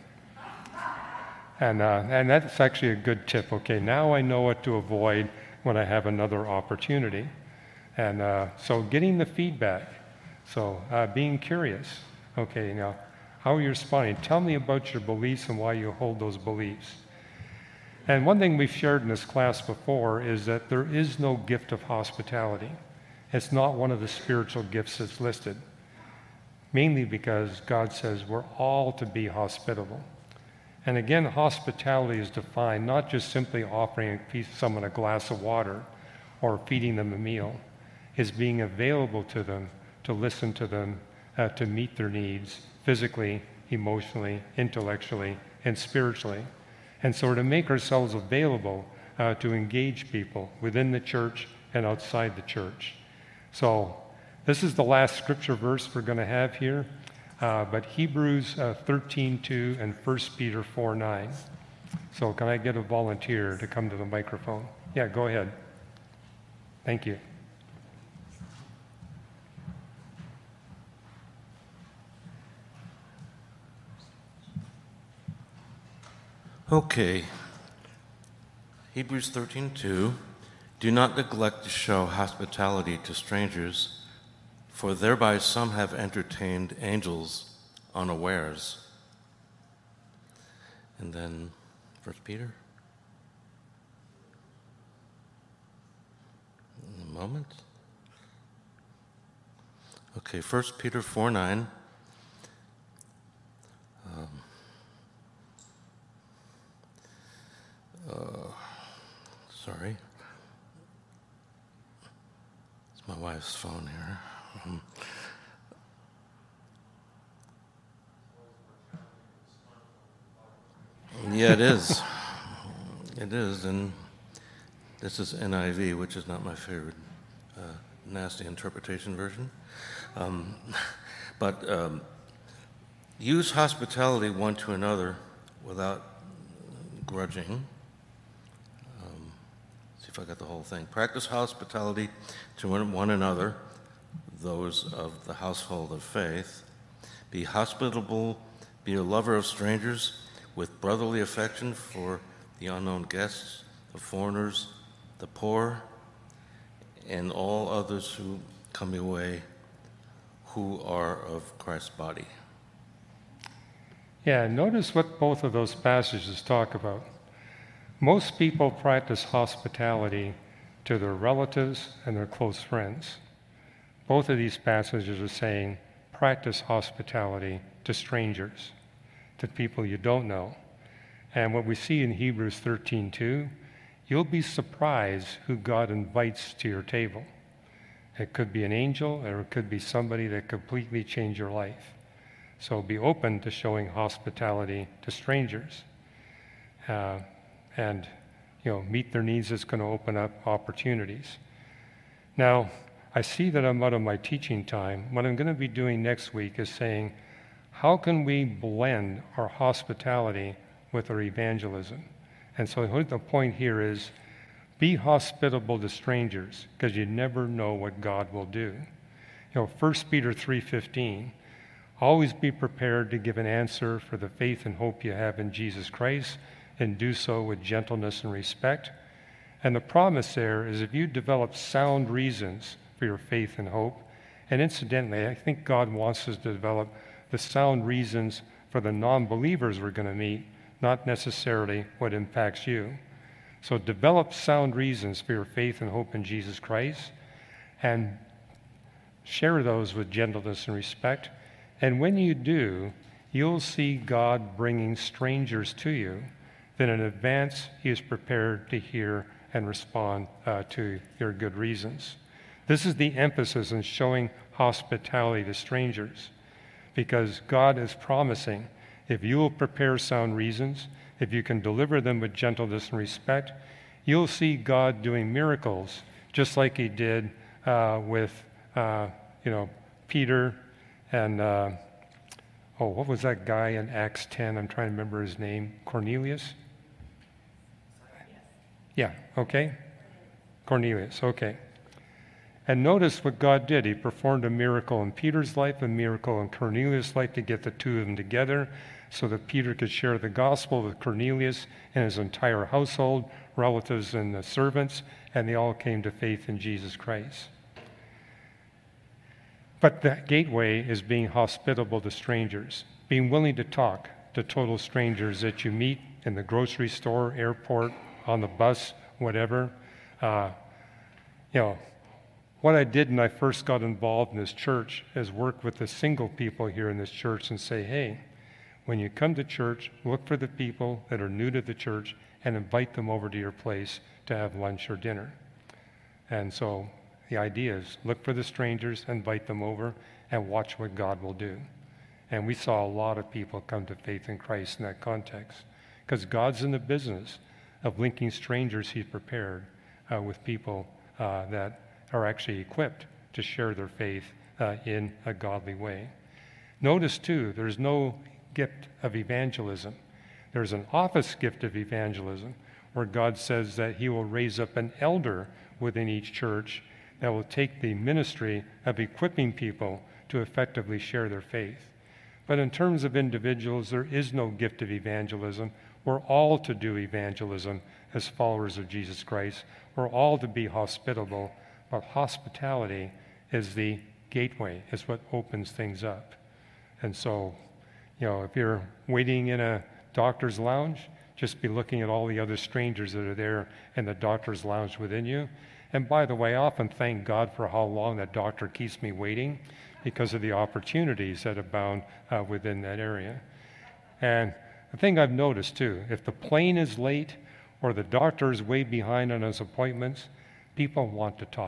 And that's actually a good tip. Okay, now I know what to avoid when I have another opportunity. And so getting the feedback. So being curious. Okay, how are you responding? Tell me about your beliefs and why you hold those beliefs. And one thing we've shared in this class before is that there is no gift of hospitality. It's not one of the spiritual gifts that's listed. Mainly because God says we're all to be hospitable. And again, hospitality is defined not just simply offering someone a glass of water or feeding them a meal. It's being available to them, to listen to them, to meet their needs physically, emotionally, intellectually, and spiritually. And so to make ourselves available to engage people within the church and outside the church. So this is the last scripture verse we're going to have here. But Hebrews 13:2 and 1 Peter 4:9. So can I get a volunteer to come to the microphone? Yeah, go ahead. Thank you. Okay. Hebrews 13:2. Do not neglect to show hospitality to strangers, for thereby some have entertained angels unawares. And then 1 Peter. A moment. Okay, 1 Peter 4:9. Sorry. wife's phone here. Yeah, it is. It is, and this is NIV, which is not my favorite nasty interpretation version. But use hospitality one to another without grudging. See if I got the whole thing. Practice hospitality to one another, those of the household of faith. Be hospitable, be a lover of strangers, with brotherly affection for the unknown guests, the foreigners, the poor, and all others who come your way who are of Christ's body. Yeah, notice what both of those passages talk about. Most people practice hospitality to their relatives and their close friends. Both of these passages are saying practice hospitality to strangers, to people you don't know. And what we see in Hebrews 13:2, you'll be surprised who God invites to your table. It could be an angel, or it could be somebody that completely changed your life. So be open to showing hospitality to strangers. And meet their needs is going to open up opportunities. Now, I see that I'm out of my teaching time. What I'm going to be doing next week is saying, how can we blend our hospitality with our evangelism? And so the point here is, be hospitable to strangers, because you never know what God will do. 1 Peter 3:15, always be prepared to give an answer for the faith and hope you have in Jesus Christ, and do so with gentleness and respect. And the promise there is, if you develop sound reasons for your faith and hope, and incidentally, I think God wants us to develop the sound reasons for the non-believers we're going to meet, not necessarily what impacts you. So develop sound reasons for your faith and hope in Jesus Christ, and share those with gentleness and respect. And when you do, you'll see God bringing strangers to you that in advance He is prepared to hear and respond to your good reasons. This is the emphasis in showing hospitality to strangers, because God is promising, if you will prepare sound reasons, if you can deliver them with gentleness and respect, you'll see God doing miracles, just like He did with Peter and what was that guy in Acts 10? I'm trying to remember his name. Cornelius? Yeah, okay. Cornelius, okay. And notice what God did. He performed a miracle in Peter's life, a miracle in Cornelius' life, to get the two of them together so that Peter could share the gospel with Cornelius and his entire household, relatives and the servants, and they all came to faith in Jesus Christ. But the gateway is being hospitable to strangers, being willing to talk to total strangers that you meet in the grocery store, airport, on the bus, whatever. What I did when I first got involved in this church is work with the single people here in this church and say, hey, when you come to church, look for the people that are new to the church and invite them over to your place to have lunch or dinner. And so the idea is, look for the strangers, invite them over, and watch what God will do. And we saw a lot of people come to faith in Christ in that context, because God's in the business of linking strangers He's prepared with people that are actually equipped to share their faith in a godly way. Notice, too, there's no gift of evangelism. There's an office gift of evangelism, where God says that He will raise up an elder within each church that will take the ministry of equipping people to effectively share their faith. But in terms of individuals, there is no gift of evangelism. We're all to do evangelism as followers of Jesus Christ. We're all to be hospitable, but hospitality is the gateway, is what opens things up. And so, if you're waiting in a doctor's lounge, just be looking at all the other strangers that are there in the doctor's lounge within you. And by the way, I often thank God for how long that doctor keeps me waiting, because of the opportunities that abound within that area. And the thing I've noticed too, if the plane is late or the doctor is way behind on his appointments, people want to talk.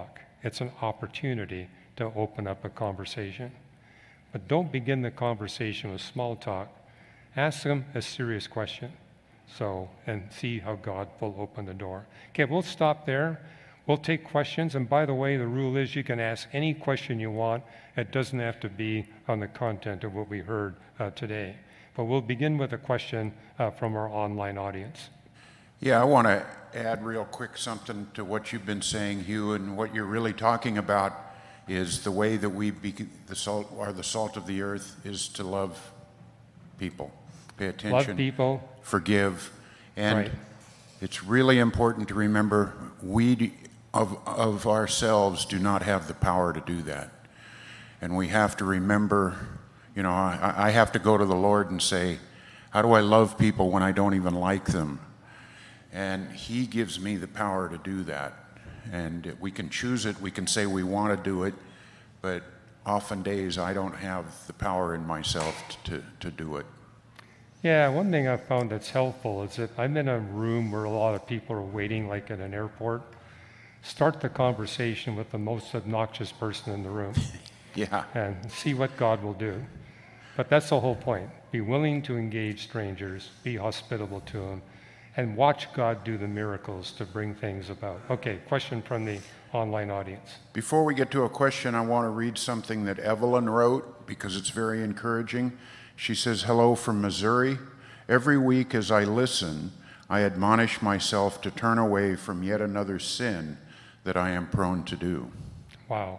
It's an opportunity to open up a conversation. But don't begin the conversation with small talk. Ask them a serious question. And see how God will open the door. Okay, we'll stop there. We'll take questions. And by the way, the rule is you can ask any question you want. It doesn't have to be on the content of what we heard today. But we'll begin with a question from our online audience. Yeah, I want to add real quick something to what you've been saying, Hugh, and what you're really talking about is the way that we the salt of the earth is to love people, pay attention, love people, forgive, and right. It's really important to remember we of ourselves do not have the power to do that, and we have to remember. I have to go to the Lord and say, how do I love people when I don't even like them? And He gives me the power to do that. And we can choose it, we can say we want to do it, but often days I don't have the power in myself to do it. Yeah, one thing I've found that's helpful is that I'm in a room where a lot of people are waiting, like at an airport. Start the conversation with the most obnoxious person in the room. Yeah. And see what God will do. But that's the whole point. Be willing to engage strangers, be hospitable to them, and watch God do the miracles to bring things about. Okay, question from the online audience. Before we get to a question, I want to read something that Evelyn wrote because it's very encouraging. She says, hello from Missouri. Every week as I listen, I admonish myself to turn away from yet another sin that I am prone to do. Wow.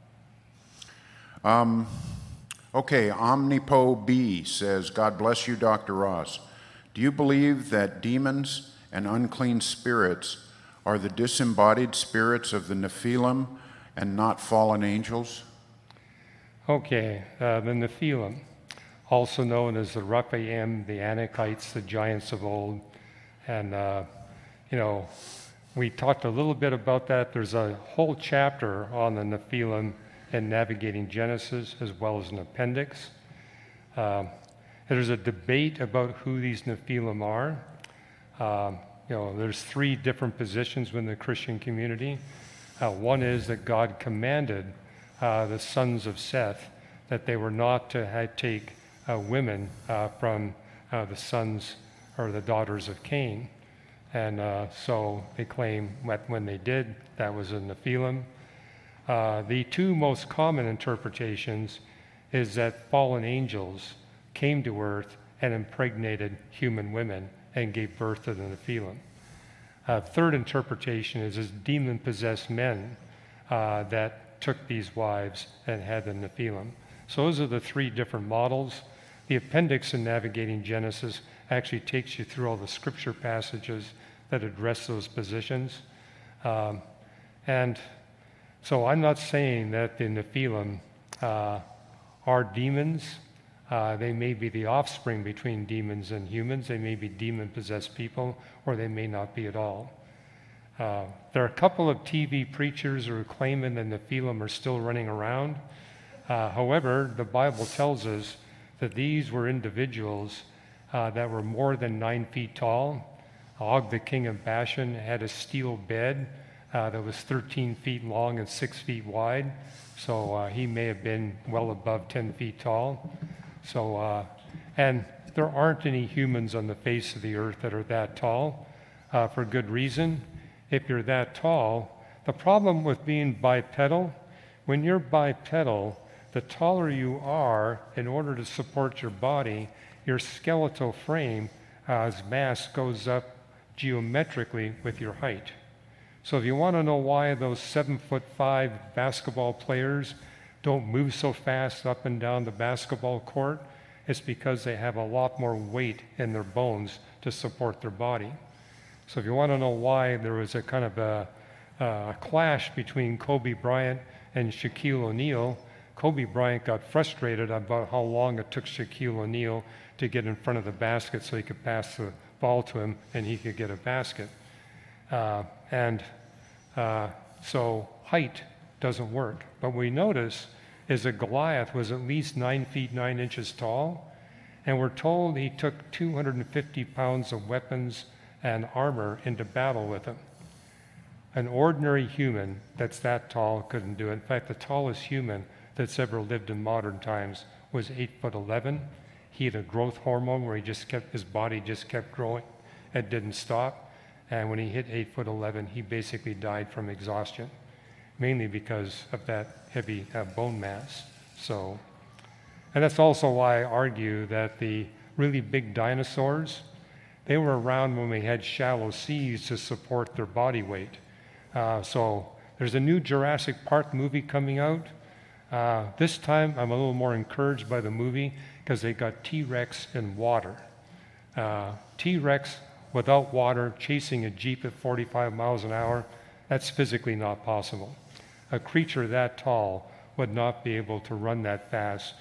Okay, Omnipo B says, God bless you, Dr. Ross. Do you believe that demons and unclean spirits are the disembodied spirits of the Nephilim and not fallen angels? Okay, the Nephilim, also known as the Rephaim, the Anakites, the giants of old. And, we talked a little bit about that. There's a whole chapter on the Nephilim in Navigating Genesis, as well as an appendix. There's a debate about who these Nephilim are. There's three different positions within the Christian community. One is that God commanded the sons of Seth that they were not to take women from the sons or the daughters of Cain. And so they claim that when they did, that was a Nephilim. The two most common interpretations is that fallen angels came to earth and impregnated human women and gave birth to the Nephilim. Third interpretation is demon-possessed men that took these wives and had the Nephilim. So those are the three different models. The appendix in Navigating Genesis actually takes you through all the scripture passages that address those positions. And so I'm not saying that the Nephilim are demons. They may be the offspring between demons and humans. They may be demon-possessed people, or they may not be at all. There are a couple of TV preachers who are claiming the Nephilim are still running around. However, the Bible tells us that these were individuals that were more than 9 feet tall. Og, the king of Bashan, had a steel bed that was 13 feet long and 6 feet wide. So he may have been well above 10 feet tall. So, and there aren't any humans on the face of the earth that are that tall, for good reason. If you're that tall, the problem with being bipedal, when you're bipedal, the taller you are, in order to support your body, your skeletal frame, mass goes up geometrically with your height. So if you want to know why those 7'5" basketball players don't move so fast up and down the basketball court, it's because they have a lot more weight in their bones to support their body. So if you want to know why there was a kind of a clash between Kobe Bryant and Shaquille O'Neal, Kobe Bryant got frustrated about how long it took Shaquille O'Neal to get in front of the basket so he could pass the ball to him and he could get a basket. So height doesn't work. But what we notice is that Goliath was at least 9 feet 9 inches tall, and we're told he took 250 pounds of weapons and armor into battle with him. An ordinary human that's that tall couldn't do it. In fact, the tallest human that's ever lived in modern times was 8'11". He had a growth hormone where his body just kept growing and didn't stop. And when he hit 8'11", he basically died from exhaustion, mainly because of that heavy bone mass. And that's also why I argue that the really big dinosaurs, they were around when we had shallow seas to support their body weight. So there's a new Jurassic Park movie coming out. This time I'm a little more encouraged by the movie because they got T-Rex in water. T-Rex without water chasing a Jeep at 45 miles an hour, that's physically not possible. A creature that tall would not be able to run that fast.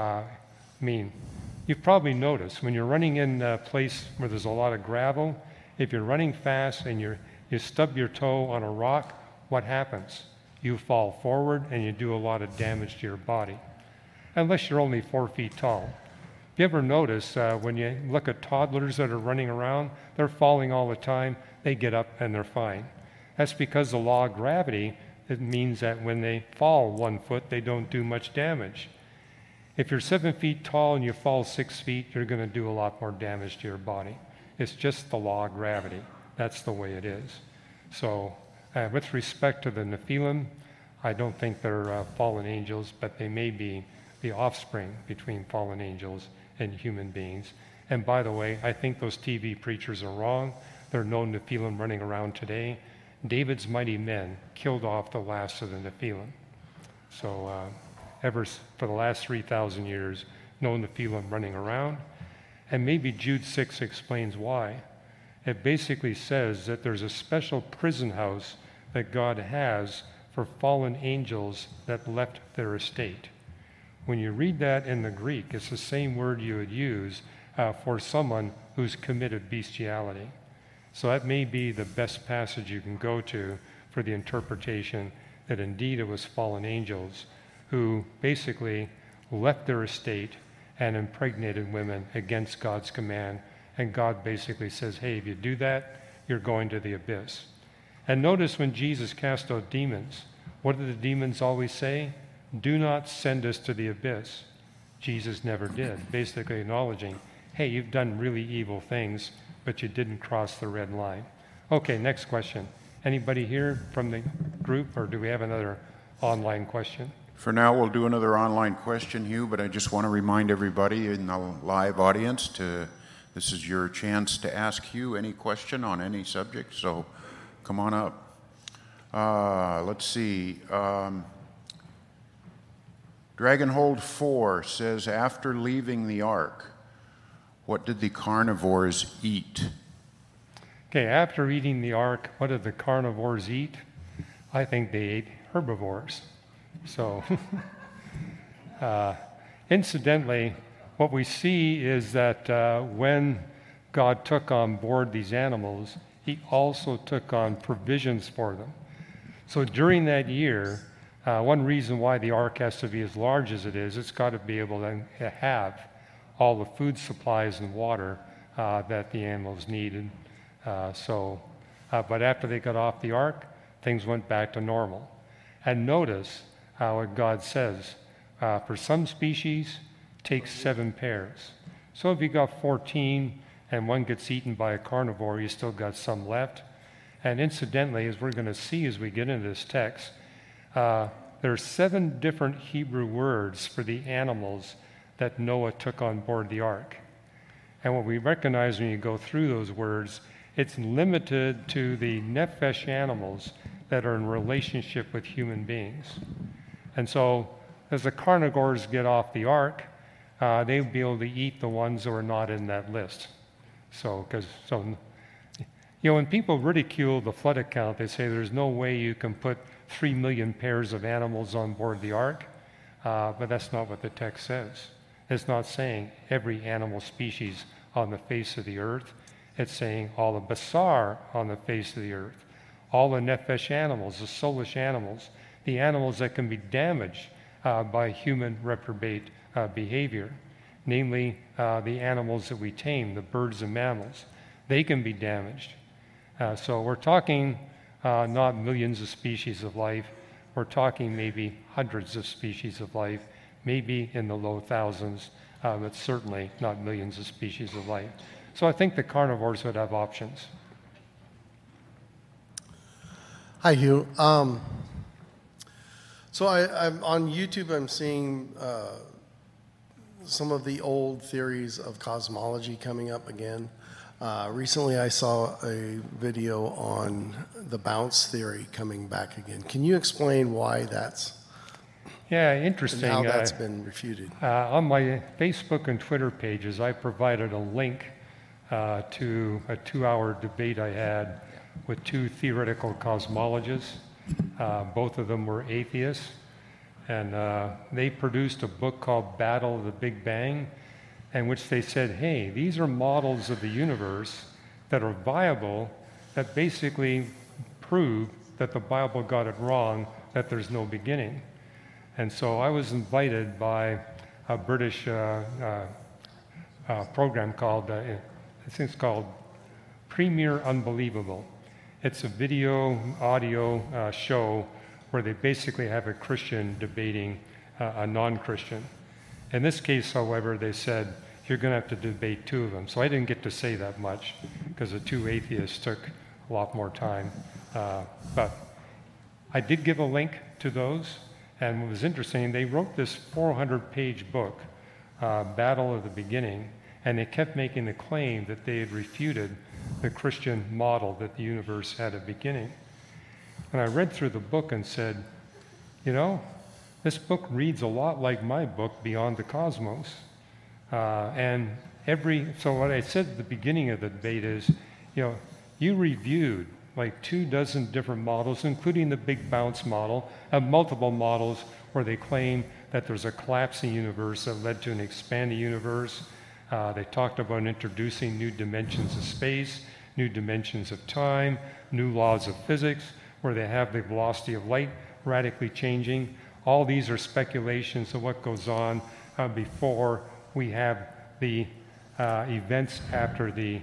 You've probably noticed when you're running in a place where there's a lot of gravel, if you're running fast and you stub your toe on a rock, what happens? You fall forward and you do a lot of damage to your body, unless you're only 4 feet tall. If you ever notice, when you look at toddlers that are running around, they're falling all the time, they get up and they're fine. That's because the law of gravity, it means that when they fall 1 foot, they don't do much damage. If you're 7 feet tall and you fall 6 feet, you're going to do a lot more damage to your body. It's just the law of gravity. That's the way it is. So with respect to the Nephilim, I don't think they're fallen angels, but they may be the offspring between fallen angels and human beings. And by the way, I think those TV preachers are wrong. There are no Nephilim running around today. David's mighty men killed off the last of the Nephilim. So for the last 3,000 years, no Nephilim running around. And maybe Jude 6 explains why. It basically says that there's a special prison house that God has for fallen angels that left their estate. When you read that in the Greek, it's the same word you would use for someone who's committed bestiality. So that may be the best passage you can go to for the interpretation that indeed it was fallen angels who basically left their estate and impregnated women against God's command. And God basically says, hey, if you do that, you're going to the abyss. And notice when Jesus cast out demons, what did the demons always say? Do not send us to the abyss. Jesus never did, basically acknowledging, hey, you've done really evil things, but you didn't cross the red line. Okay, next question. Anybody here from the group, or do we have another online question? For now, we'll do another online question, Hugh, but I just want to remind everybody in the live audience this is your chance to ask Hugh any question on any subject, so come on up. Let's see. Dragonhold 4 says, after leaving the ark, what did the carnivores eat? Okay, after eating the ark, what did the carnivores eat? I think they ate herbivores. So, incidentally, what we see is that when God took on board these animals, he also took on provisions for them. So during that year, one reason why the ark has to be as large as it is, it's got to be able to have all the food supplies and water that the animals needed. But after they got off the ark, things went back to normal. And notice what God says. For some species, take 7 pairs. So if you got 14 and one gets eaten by a carnivore, you still got some left. And incidentally, as we're going to see as we get into this text, there are 7 different Hebrew words for the animals that Noah took on board the ark. And what we recognize when you go through those words, it's limited to the nephesh animals that are in relationship with human beings. And so as the carnivores get off the ark, they'll be able to eat the ones that are not in that list. When people ridicule the flood account, they say there's no way you can put 3 million pairs of animals on board the ark, but that's not what the text says. It's not saying every animal species on the face of the earth. It's saying all the basar on the face of the earth, all the nephesh animals, the soulish animals, the animals that can be damaged by human reprobate behavior, namely the animals that we tame, the birds and mammals. They can be damaged. So we're talking not millions of species of life. We're talking maybe hundreds of species of life, maybe in the low thousands, but certainly not millions of species of life. So I think the carnivores would have options. Hi, Hugh. So I'm on YouTube. I'm seeing some of the old theories of cosmology coming up again. Recently, I saw a video on the bounce theory coming back again. Can you explain why that's? Yeah, interesting. And how that's been refuted. On my Facebook and Twitter pages, I provided a link to a 2-hour debate I had with 2 theoretical cosmologists. Both of them were atheists, and they produced a book called Battle of the Big Bang, in which they said, hey, these are models of the universe that are viable, that basically prove that the Bible got it wrong, that there's no beginning. And so I was invited by a British program called, I think it's called Premier Unbelievable. It's a video, audio show where they basically have a Christian debating a non-Christian. In this case, however, they said, you're going to have to debate 2 of them. So I didn't get to say that much because the 2 atheists took a lot more time. But I did give a link to those. And what was interesting, they wrote this 400-page book, Battle of the Beginning, and they kept making the claim that they had refuted the Christian model that the universe had a beginning. And I read through the book and said, you know, this book reads a lot like my book, Beyond the Cosmos. So what I said at the beginning of the debate is, you know, you reviewed like 24 different models, including the Big Bounce model, and multiple models where they claim that there's a collapsing universe that led to an expanding universe. They talked about introducing new dimensions of space, new dimensions of time, new laws of physics, where they have the velocity of light radically changing. All these are speculations of what goes on before we have the events after the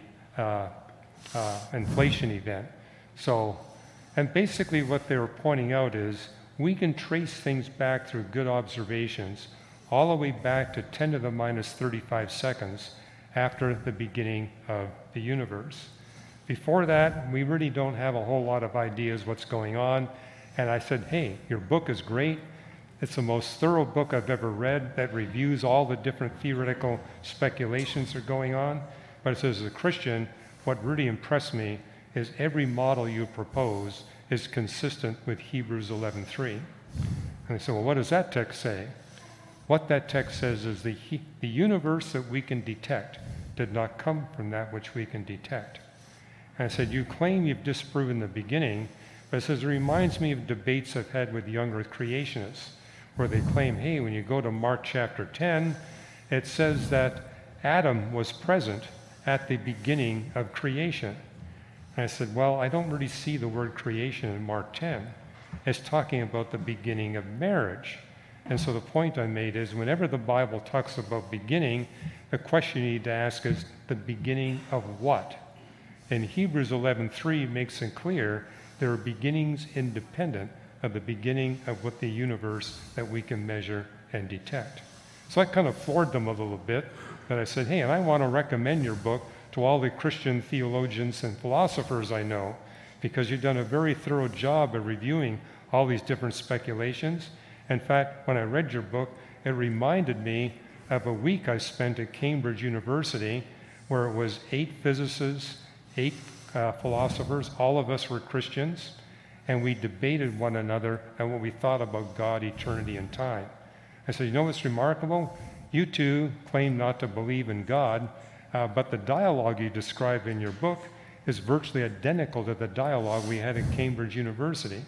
inflation event. So, and basically what they were pointing out is we can trace things back through good observations all the way back to 10 to the minus 35 seconds after the beginning of the universe. Before that, we really don't have a whole lot of ideas what's going on. And I said, hey, your book is great. It's the most thorough book I've ever read that reviews all the different theoretical speculations that are going on. But it says, as a Christian, what really impressed me is every model you propose is consistent with Hebrews 11:3. And I said, well, what does that text say? What that text says is the universe that we can detect did not come from that which we can detect. And I said, you claim you've disproven the beginning, but it says it reminds me of debates I've had with younger creationists, where they claim, hey, when you go to Mark chapter 10, it says that Adam was present at the beginning of creation. And I said, well, I don't really see the word creation in Mark 10. It's talking about the beginning of marriage. And so the point I made is whenever the Bible talks about beginning, the question you need to ask is the beginning of what? And Hebrews 11:3 makes it clear there are beginnings independent of the beginning of what the universe that we can measure and detect. So I kind of floored them a little bit, but I said, hey, and I want to recommend your book to all the Christian theologians and philosophers I know, because you've done a very thorough job of reviewing all these different speculations. In fact, when I read your book, it reminded me of a week I spent at Cambridge University, where it was 8 physicists, 8 philosophers, all of us were Christians, and we debated one another and what we thought about God, eternity, and time. I said, you know what's remarkable? You two claim not to believe in God, but the dialogue you describe in your book is virtually identical to the dialogue we had at Cambridge University.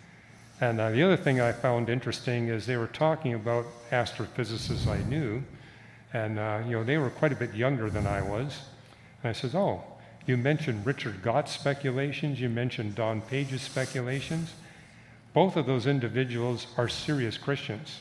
And the other thing I found interesting is they were talking about astrophysicists I knew, and they were quite a bit younger than I was. And I said, oh, you mentioned Richard Gott's speculations, you mentioned Don Page's speculations. Both of those individuals are serious Christians.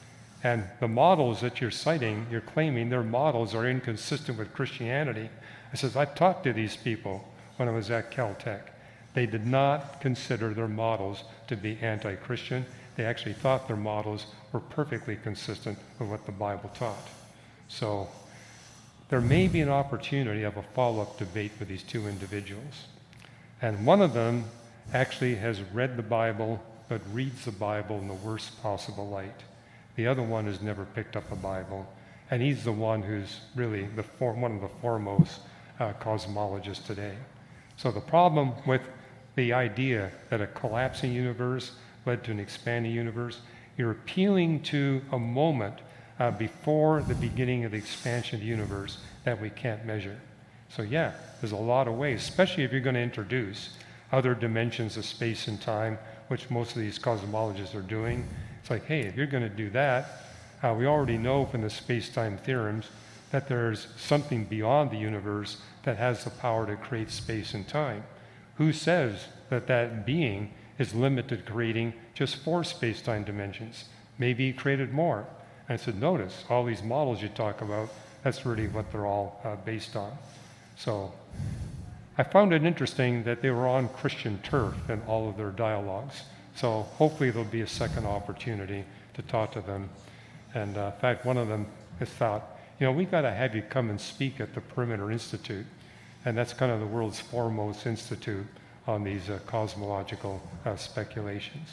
And the models that you're citing, you're claiming their models are inconsistent with Christianity. I said, I've talked to these people when I was at Caltech. They did not consider their models to be anti-Christian. They actually thought their models were perfectly consistent with what the Bible taught. So there may be an opportunity of a follow-up debate with these two individuals. And one of them actually has read the Bible, but reads the Bible in the worst possible light. The other one has never picked up a Bible, and he's the one who's really one of the foremost cosmologists today. So the problem with the idea that a collapsing universe led to an expanding universe, you're appealing to a moment before the beginning of the expansion of the universe that we can't measure. So yeah, there's a lot of ways, especially if you're going to introduce other dimensions of space and time, which most of these cosmologists are doing. It's like, hey, if you're going to do that, we already know from the space-time theorems that there's something beyond the universe that has the power to create space and time. Who says that that being is limited to creating just 4 space-time dimensions? Maybe he created more. And so notice, all these models you talk about, that's really what they're all based on. So I found it interesting that they were on Christian turf in all of their dialogues. So hopefully there'll be a second opportunity to talk to them. And in fact, one of them has thought, we've got to have you come and speak at the Perimeter Institute. And that's kind of the world's foremost institute on these cosmological speculations.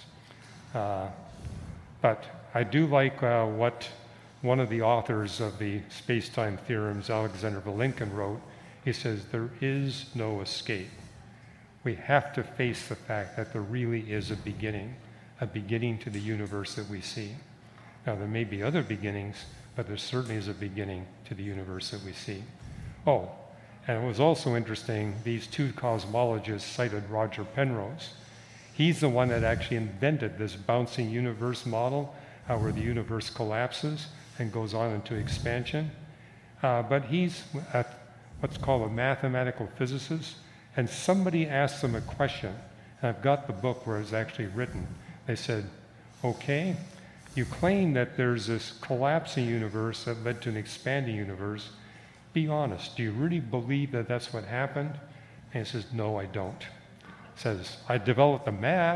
But I do like what one of the authors of the space-time theorems, Alexander Vilenkin, wrote. He says, there is no escape. We have to face the fact that there really is a beginning to the universe that we see. Now, there may be other beginnings, but there certainly is a beginning to the universe that we see. Oh, and it was also interesting, these two cosmologists cited Roger Penrose. He's the one that actually invented this bouncing universe model, where the universe collapses and goes on into expansion. But he's what's called a mathematical physicist, and somebody asked him a question, and I've got the book where it's actually written. They said, okay, you claim that there's this collapsing universe that led to an expanding universe. Be honest, do you really believe that that's what happened? And he says, no, I don't. He says, I developed the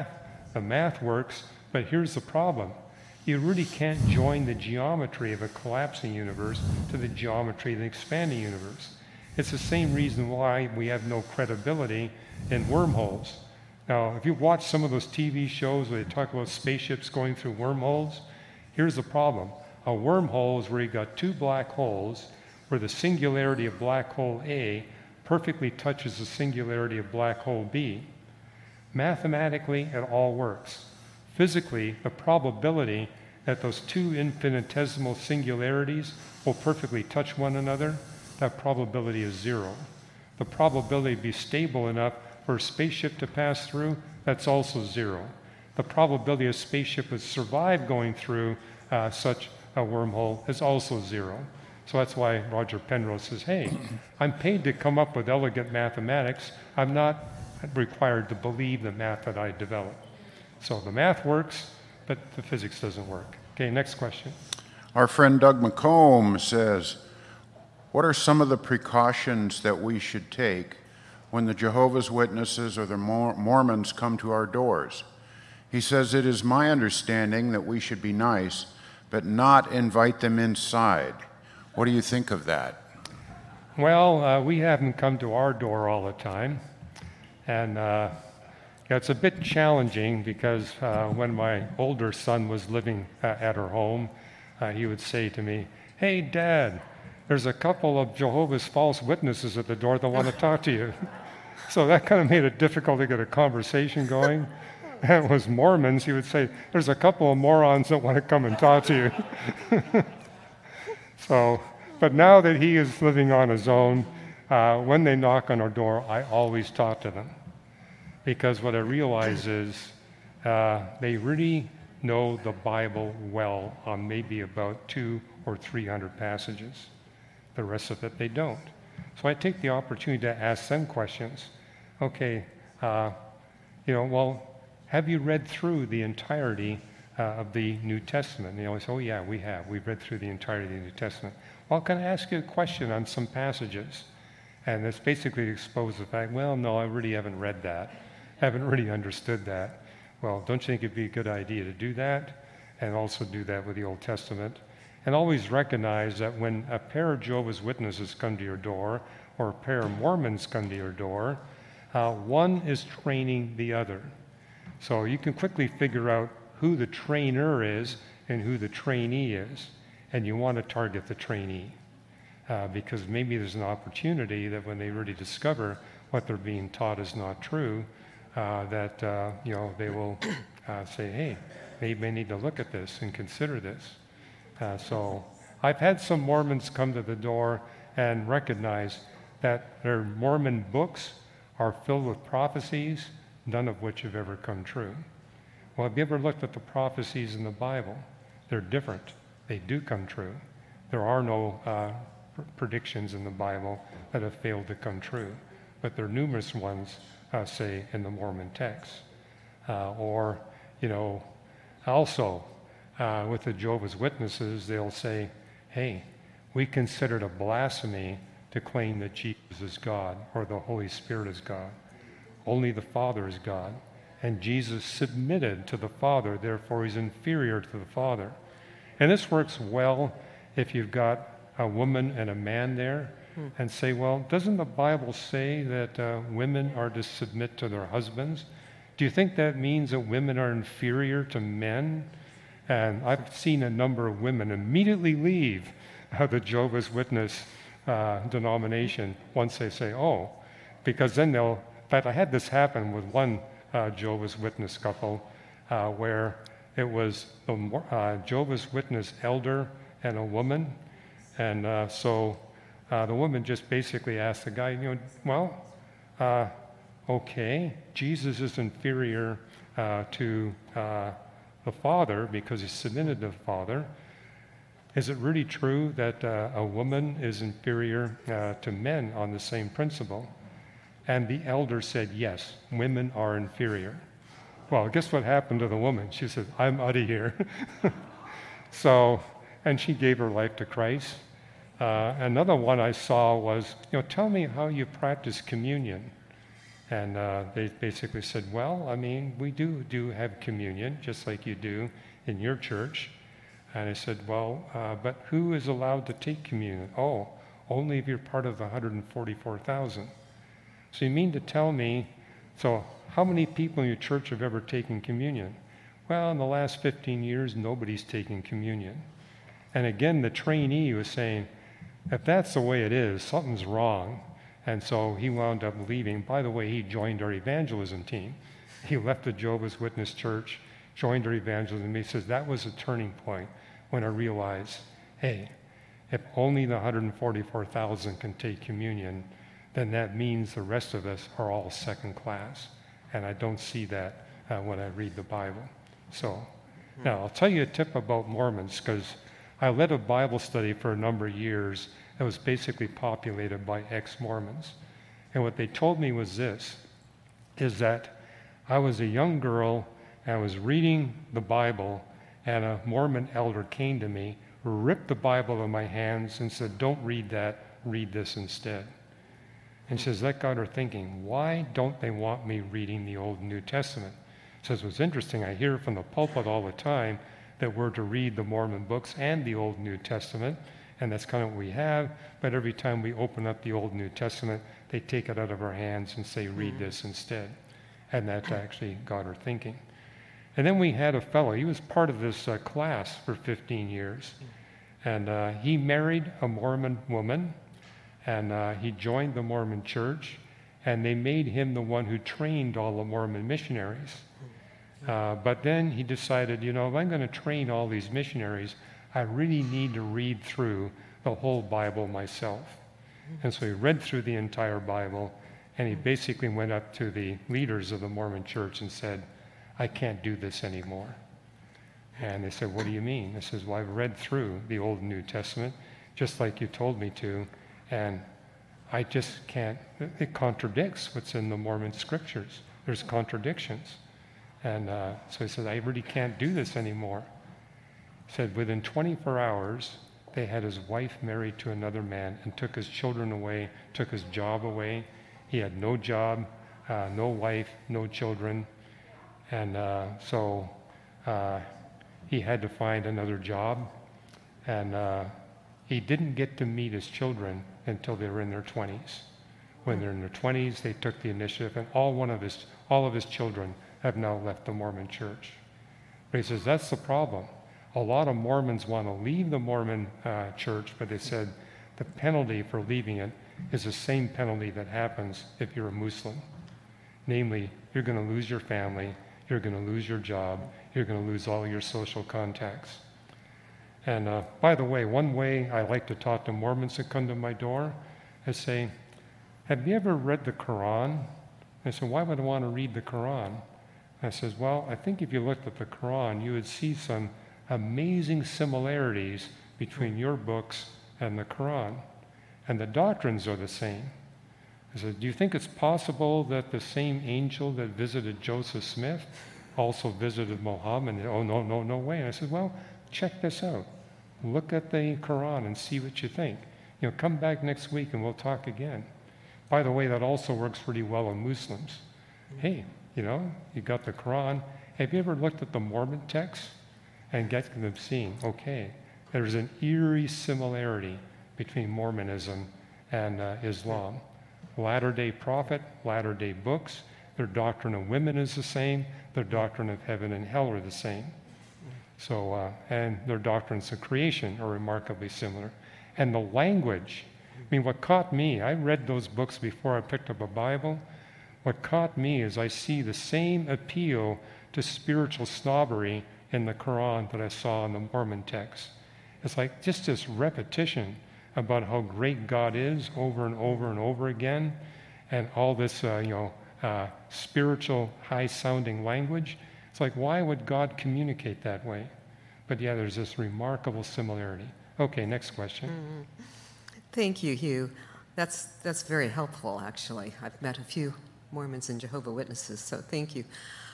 math works, but here's the problem. You really can't join the geometry of a collapsing universe to the geometry of the expanding universe. It's the same reason why we have no credibility in wormholes. Now, if you watch some of those TV shows where they talk about spaceships going through wormholes, here's the problem. A wormhole is where you've got 2 black holes where the singularity of black hole A perfectly touches the singularity of black hole B. Mathematically, it all works. Physically, the probability that those 2 infinitesimal singularities will perfectly touch one another, that probability is 0. The probability to be stable enough for a spaceship to pass through, that's also 0. The probability a spaceship would survive going through such a wormhole is also 0. So that's why Roger Penrose says, hey, I'm paid to come up with elegant mathematics. I'm not required to believe the math that I develop. So the math works, but the physics doesn't work. Okay, next question. Our friend Doug McComb says, what are some of the precautions that we should take when the Jehovah's Witnesses or the Mormons come to our doors? He says, it is my understanding that we should be nice, but not invite them inside. What do you think of that? Well, we have them come to our door all the time. And it's a bit challenging because when my older son was living at our home, he would say to me, hey, Dad, there's a couple of Jehovah's false witnesses at the door that want to talk to you. So that kind of made it difficult to get a conversation going. And it was Mormons, he would say, there's a couple of morons that want to come and talk to you. So, but now that he is living on his own, when they knock on our door, I always talk to them. Because what I realize is they really know the Bible well on maybe about 200 or 300 passages. The rest of it they don't. So I take the opportunity to ask them questions. Okay, well, have you read through the entirety of the New Testament? And they always say, oh yeah, we have. We've read through the entirety of the New Testament. Well, can I ask you a question on some passages? And it's basically to expose the fact, well, no, I really haven't read that. haven't really understood that. Well, don't you think it'd be a good idea to do that and also do that with the Old Testament? And always recognize that when a pair of Jehovah's Witnesses come to your door or a pair of Mormons come to your door, one is training the other. So you can quickly figure out who the trainer is and who the trainee is. And you want to target the trainee because maybe there's an opportunity that when they really discover what they're being taught is not true, that they will say, hey, maybe I need to look at this and consider this. So I've had some Mormons come to the door and recognize that their Mormon books are filled with prophecies, none of which have ever come true. Well, have you ever looked at the prophecies in the Bible? They're different. They do come true. There are no predictions in the Bible that have failed to come true, but there are numerous ones, say, in the Mormon text. Also, with the Jehovah's Witnesses, they'll say, hey, we consider it a blasphemy to claim that Jesus is God or the Holy Spirit is God. Only the Father is God. And Jesus submitted to the Father, therefore he's inferior to the Father. And this works well if you've got a woman and a man there and say, well, doesn't the Bible say that women are to submit to their husbands? Do you think that means that women are inferior to men? And I've seen a number of women immediately leave the Jehovah's Witness denomination once they say, oh, because then in fact, I had this happen with one Jehovah's Witness couple where it was a Jehovah's Witness elder and a woman. And so the woman just basically asked the guy, okay, Jesus is inferior to the Father because he submitted to the Father. Is it really true that a woman is inferior to men on the same principle? And the elder said, yes, women are inferior. Well, guess what happened to the woman? She said, I'm out of here. And she gave her life to Christ. Another one I saw was, tell me how you practice communion. And they basically said, well, I mean, we do have communion, just like you do in your church. And I said, well, but who is allowed to take communion? Oh, only if you're part of the 144,000. So you mean to tell me, so how many people in your church have ever taken communion? Well, in the last 15 years, nobody's taken communion. And again, the trainee was saying, if that's the way it is, something's wrong. And so he wound up leaving. By the way, he joined our evangelism team. He left the Jehovah's Witness church, joined our evangelism. He says, that was a turning point when I realized, hey, if only the 144,000 can take communion, then that means the rest of us are all second class. And I don't see that when I read the Bible. So now I'll tell you a tip about Mormons, because I led a Bible study for a number of years that was basically populated by ex-Mormons. And what they told me was this, is that I was a young girl and I was reading the Bible, and a Mormon elder came to me, ripped the Bible out of my hands and said, don't read that, read this instead. And she says, that got her thinking, why don't they want me reading the Old and New Testament? She says, what's interesting, I hear from the pulpit all the time that we're to read the Mormon books and the Old and New Testament, and that's kind of what we have, but every time we open up the Old and New Testament, they take it out of our hands and say, read this instead. And that actually got her thinking. And then we had a fellow, he was part of this class for 15 years, and he married a Mormon woman, and he joined the Mormon church, and they made him the one who trained all the Mormon missionaries. But then he decided, if I'm going to train all these missionaries, I really need to read through the whole Bible myself. And so he read through the entire Bible, and he basically went up to the leaders of the Mormon church and said, I can't do this anymore. And they said, what do you mean? He says, well, I've read through the Old and New Testament, just like you told me to, and I just can't, it contradicts what's in the Mormon scriptures. There's contradictions. And so he said, I really can't do this anymore. He said, within 24 hours, they had his wife married to another man and took his children away, took his job away. He had no job. no wife, no children, and so he had to find another job, and he didn't get to meet his children until they were in their 20s. When they're in their 20s, they took the initiative, and all of his children have now left the Mormon church. But he says that's the problem. A lot of Mormons want to leave the Mormon church, but they said the penalty for leaving it is the same penalty that happens if you're a Muslim. Namely, you're going to lose your family, you're going to lose your job, you're going to lose all your social contacts. And by the way, one way I like to talk to Mormons that come to my door is say, have you ever read the Quran? They say, why would I want to read the Quran? I says, well, I think if you looked at the Quran, you would see some amazing similarities between your books and the Quran. And the doctrines are the same. I said, do you think it's possible that the same angel that visited Joseph Smith also visited Muhammad? Oh, no way. And I said, well, check this out. Look at the Quran and see what you think. Come back next week and we'll talk again. By the way, that also works pretty well on Muslims. Hey, you got the Quran. Have you ever looked at the Mormon text and get them seeing, okay, there's an eerie similarity between Mormonism and Islam. Latter-day Prophet, latter-day books, their doctrine of women is the same, their doctrine of heaven and hell are the same. So, and their doctrines of creation are remarkably similar. And the language, what caught me, I read those books before I picked up a Bible. What caught me is I see the same appeal to spiritual snobbery in the Quran that I saw in the Mormon text. It's like just this repetition about how great God is over and over and over again, and all this, spiritual, high-sounding language. It's like, why would God communicate that way? But yeah, there's this remarkable similarity. Okay, next question. Mm-hmm. Thank you, Hugh. That's very helpful, actually. I've met a few Mormons and Jehovah's Witnesses, so thank you.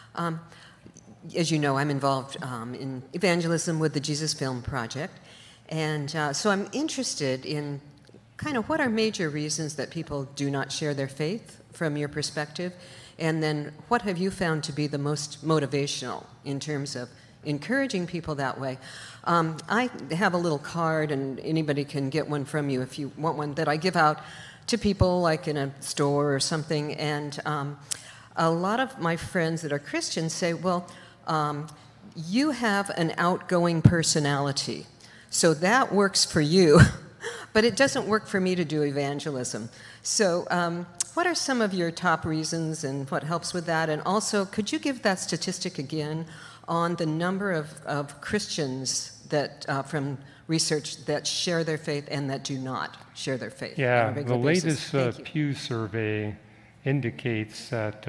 As you know, I'm involved in evangelism with the Jesus Film Project, and so I'm interested in kind of what are major reasons that people do not share their faith from your perspective, and then what have you found to be the most motivational in terms of encouraging people that way. I have a little card, and anybody can get one from you if you want one, that I give out to people like in a store or something. And a lot of my friends that are Christians say, well, you have an outgoing personality, so that works for you, but it doesn't work for me to do evangelism. So what are some of your top reasons and what helps with that? And also, could you give that statistic again on the number of Christians that, from research, that share their faith and that do not share their faith? Yeah, the latest Pew survey indicates that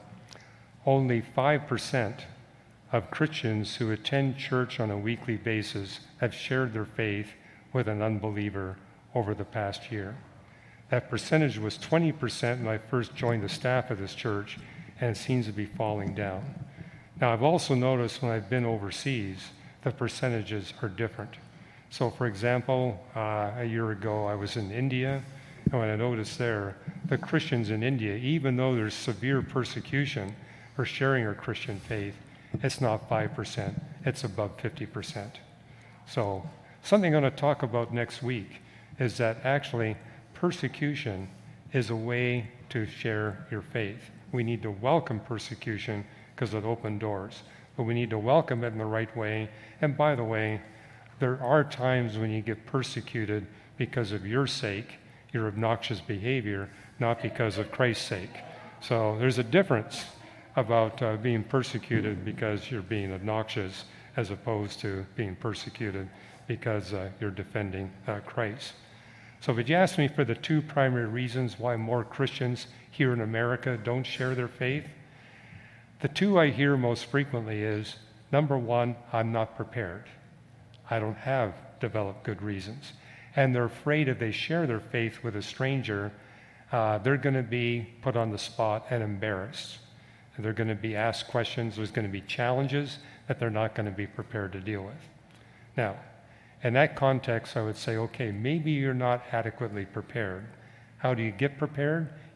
only 5% of Christians who attend church on a weekly basis have shared their faith with an unbeliever over the past year. That percentage was 20% when I first joined the staff of this church, and it seems to be falling down. Now, I've also noticed when I've been overseas, the percentages are different. So, for example, a year ago, I was in India, and what I noticed there, the Christians in India, even though there's severe persecution for sharing our Christian faith, it's not 5%, it's above 50%. So, something I'm going to talk about next week is that actually persecution is a way to share your faith. We need to welcome persecution because it opened doors, but we need to welcome it in the right way. And by the way, there are times when you get persecuted because of your sake, your obnoxious behavior, not because of Christ's sake. So there's a difference about being persecuted because you're being obnoxious as opposed to being persecuted because you're defending Christ. So if you ask me for the two primary reasons why more Christians here in America don't share their faith, the two I hear most frequently is, number one, I'm not prepared. I don't have developed good reasons. And they're afraid if they share their faith with a stranger, they're going to be put on the spot and embarrassed. And they're going to be asked questions. There's going to be challenges that they're not going to be prepared to deal with. Now, in that context, I would say, okay, maybe you're not adequately prepared. How do you get prepared?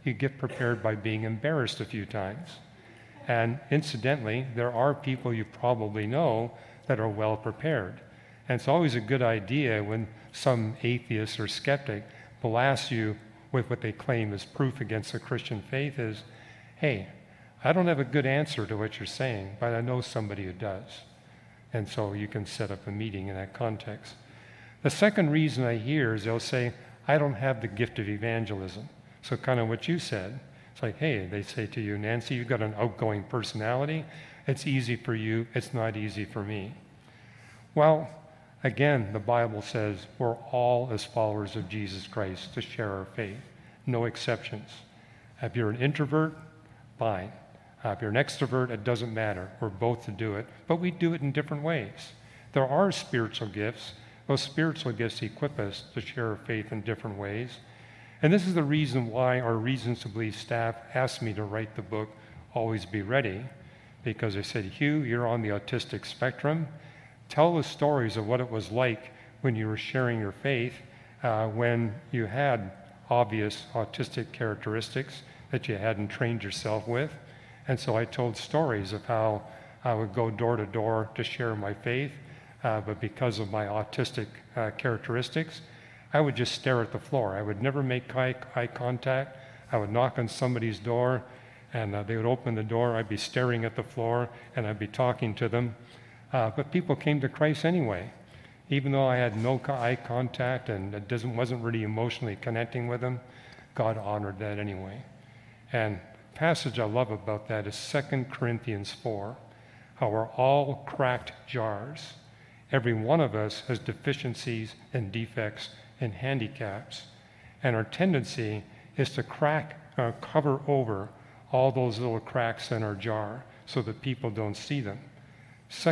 you get prepared by being embarrassed a few times. And incidentally, there are people you probably know that are well prepared. And it's always a good idea when some atheist or skeptic blasts you with what they claim is proof against the Christian faith is, hey, I don't have a good answer to what you're saying, but I know somebody who does. And so you can set up a meeting in that context. The second reason I hear is they'll say, I don't have the gift of evangelism. So kind of what you said. It's like, hey, they say to you, Nancy, you've got an outgoing personality. It's easy for you. It's not easy for me. Well, again, the Bible says we're all, as followers of Jesus Christ, to share our faith. No exceptions. If you're an introvert, fine. If you're an extrovert, it doesn't matter. We're both to do it, but we do it in different ways. There are spiritual gifts. Those spiritual gifts equip us to share our faith in different ways. And this is the reason why our Reasons to Believe staff asked me to write the book, Always Be Ready, because they said, Hugh, you're on the autistic spectrum. Tell the stories of what it was like when you were sharing your faith, when you had obvious autistic characteristics that you hadn't trained yourself with. And so I told stories of how I would go door to door to share my faith, but because of my autistic characteristics, I would just stare at the floor. I would never make eye contact. I would knock on somebody's door, and they would open the door. I'd be staring at the floor, and I'd be talking to them. But people came to Christ anyway. Even though I had no eye contact and it wasn't really emotionally connecting with them, God honored that anyway. And the passage I love about that is 2 Corinthians 4, how we're all cracked jars. Every one of us has deficiencies and defects and handicaps. And our tendency is to cover over all those little cracks in our jar so that people don't see them. 2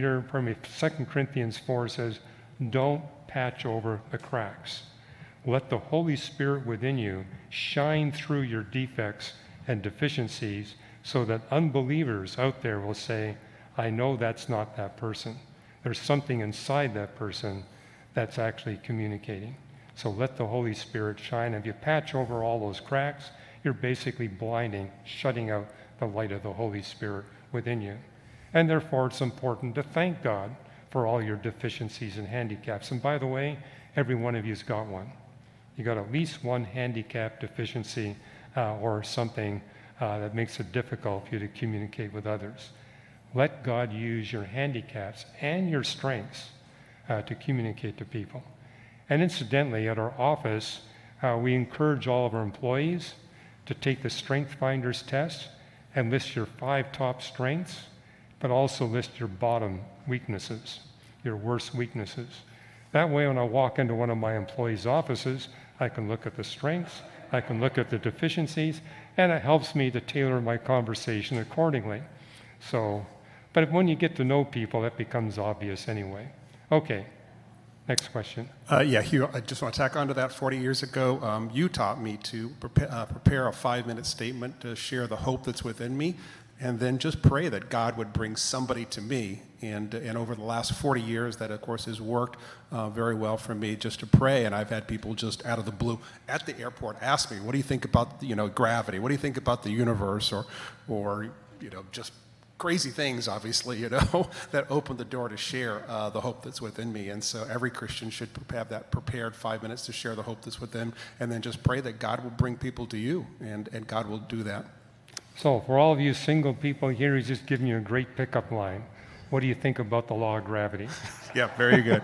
Corinthians 4 says, don't patch over the cracks. Let the Holy Spirit within you shine through your defects and deficiencies so that unbelievers out there will say, I know that's not that person. There's something inside that person that's actually communicating. So let the Holy Spirit shine. If you patch over all those cracks, you're basically blinding, shutting out the light of the Holy Spirit within you. And therefore, it's important to thank God for all your deficiencies and handicaps. And by the way, every one of you's got one. You got at least one handicap, deficiency, or something that makes it difficult for you to communicate with others. Let God use your handicaps and your strengths to communicate to people. And incidentally, at our office, we encourage all of our employees to take the Strength Finders test and list your 5 top strengths, but also list your bottom weaknesses, your worst weaknesses. That way, when I walk into one of my employees' offices, I can look at the strengths, I can look at the deficiencies, and it helps me to tailor my conversation accordingly. So, but when you get to know people, that becomes obvious anyway. Okay, next question. Yeah, Hugh, I just want to tack onto that. 40 years ago, you taught me to prepare a 5-minute statement to share the hope that's within me, and then just pray that God would bring somebody to me. And over the last 40 years, that, of course, has worked very well for me, just to pray. And I've had people just out of the blue at the airport ask me, what do you think about, gravity? What do you think about the universe? Or just crazy things, obviously, that open the door to share the hope that's within me. And so every Christian should have that prepared 5 minutes to share the hope that's within, and then just pray that God will bring people to you, and God will do that. So for all of you single people here, he's just giving you a great pickup line. What do you think about the law of gravity? Yeah, very good.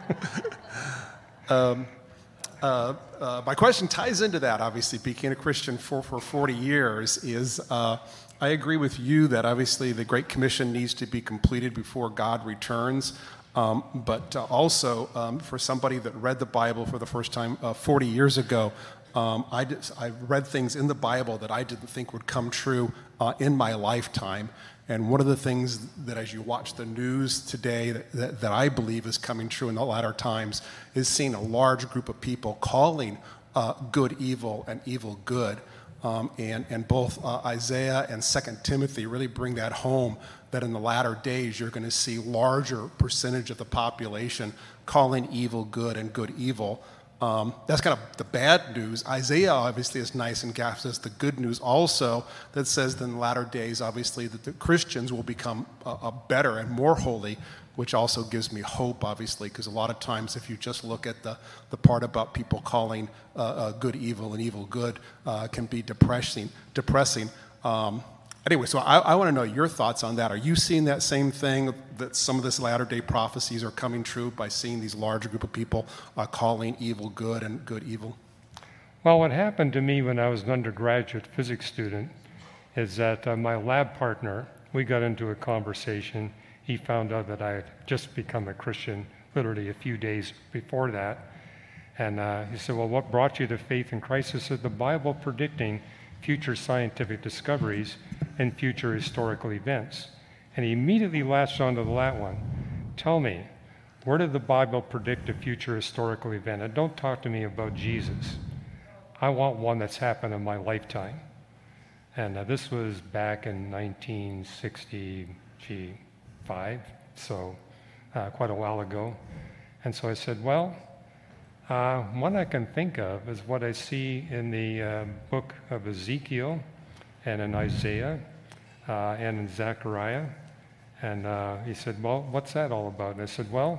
My question ties into that, obviously, being a Christian for 40 years is, I agree with you that obviously the Great Commission needs to be completed before God returns. But also, for somebody that read the Bible for the first time 40 years ago, I read things in the Bible that I didn't think would come true in my lifetime. And one of the things that, as you watch the news today, that I believe is coming true in the latter times, is seeing a large group of people calling good evil and evil good. And both Isaiah and 2 Timothy really bring that home, that in the latter days you're going to see larger percentage of the population calling evil good and good evil. That's kind of the bad news. Isaiah obviously is nice and gives us the good news also that says that in the latter days, obviously, that the Christians will become a better and more holy, which also gives me hope, obviously, because a lot of times if you just look at the part about people calling good evil and evil good can be depressing. Anyway, so I want to know your thoughts on that. Are you seeing that same thing, that some of this latter-day prophecies are coming true by seeing these larger group of people calling evil good and good evil? Well, what happened to me when I was an undergraduate physics student is that my lab partner, we got into a conversation. He found out that I had just become a Christian literally a few days before that. And he said, well, what brought you to faith in Christ? I said, the Bible predicting future scientific discoveries and future historical events. And he immediately latched onto that one. Tell me, where did the Bible predict a future historical event? And don't talk to me about Jesus. I want one that's happened in my lifetime. And this was back in 1965, so quite a while ago. And so I said, well, one I can think of is what I see in the book of Ezekiel and in Isaiah and in Zechariah. And he said, well, what's that all about? And I said, well,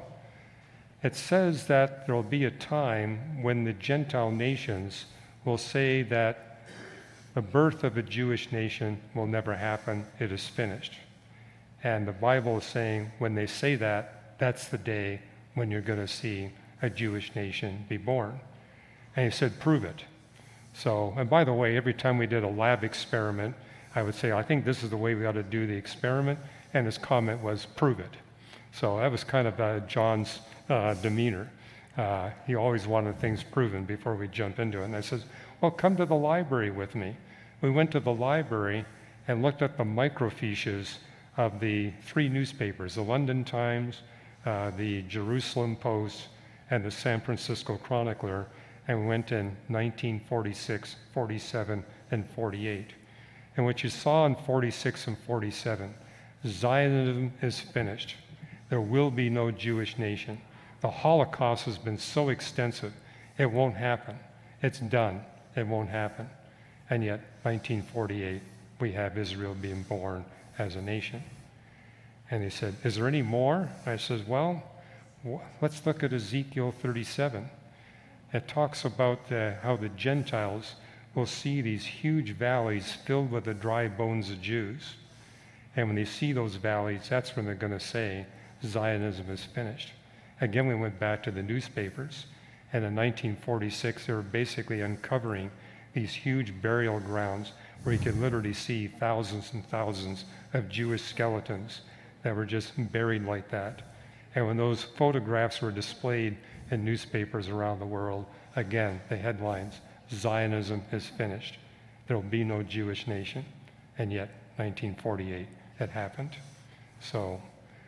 it says that there will be a time when the Gentile nations will say that the birth of a Jewish nation will never happen. It is finished. And the Bible is saying when they say that, that's the day when you're going to see a Jewish nation be born. And he said, prove it. So, and by the way, every time we did a lab experiment, I would say, I think this is the way we ought to do the experiment. And his comment was, prove it. So that was kind of John's demeanor. He always wanted things proven before we jump into it. And I said, well, come to the library with me. We went to the library and looked at the microfiches of the 3 newspapers, the London Times, the Jerusalem Post, and the San Francisco Chronicler, and we went in 1946, 47, and 48. And what you saw in 46 and 47, Zionism is finished. There will be no Jewish nation. The Holocaust has been so extensive, it won't happen. It's done. It won't happen. And yet, 1948, we have Israel being born as a nation. And he said, is there any more? I said, well, let's look at Ezekiel 37. It talks about how the Gentiles will see these huge valleys filled with the dry bones of Jews. And when they see those valleys, that's when they're going to say Zionism is finished. Again, we went back to the newspapers, and in 1946, they were basically uncovering these huge burial grounds where you could literally see thousands and thousands of Jewish skeletons that were just buried like that. And when those photographs were displayed in newspapers around the world, again, the headlines, Zionism is finished. There will be no Jewish nation. And yet, 1948, it happened. So,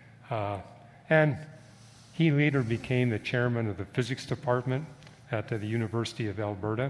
and he later became the chairman of the physics department at the University of Alberta.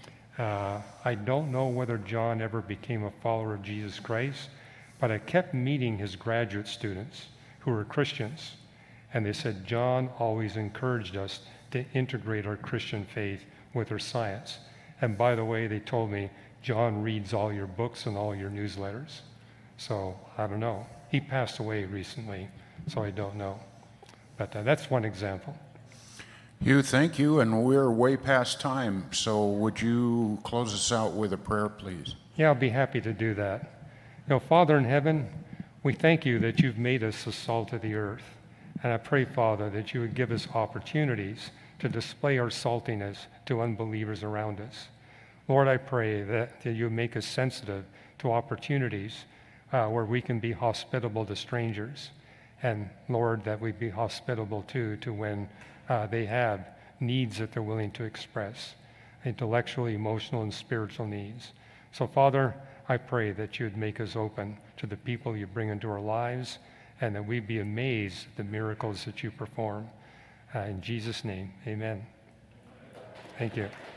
I don't know whether John ever became a follower of Jesus Christ, but I kept meeting his graduate students who were Christians. And they said, John always encouraged us to integrate our Christian faith with our science. And by the way, they told me, John reads all your books and all your newsletters. So I don't know. He passed away recently, so I don't know. But that's one example. Hugh, thank you, and we're way past time. So would you close us out with a prayer, please? Yeah, I'll be happy to do that. You know, Father in heaven, we thank you that you've made us the salt of the earth. And I pray, Father, that you would give us opportunities to display our saltiness to unbelievers around us. Lord, I pray that you make us sensitive to opportunities where we can be hospitable to strangers. And Lord, that we be hospitable too to when they have needs that they're willing to express, intellectual, emotional, and spiritual needs. So Father, I pray that you would make us open to the people you bring into our lives, and that we be amazed at the miracles that you perform. In Jesus' name, amen. Thank you.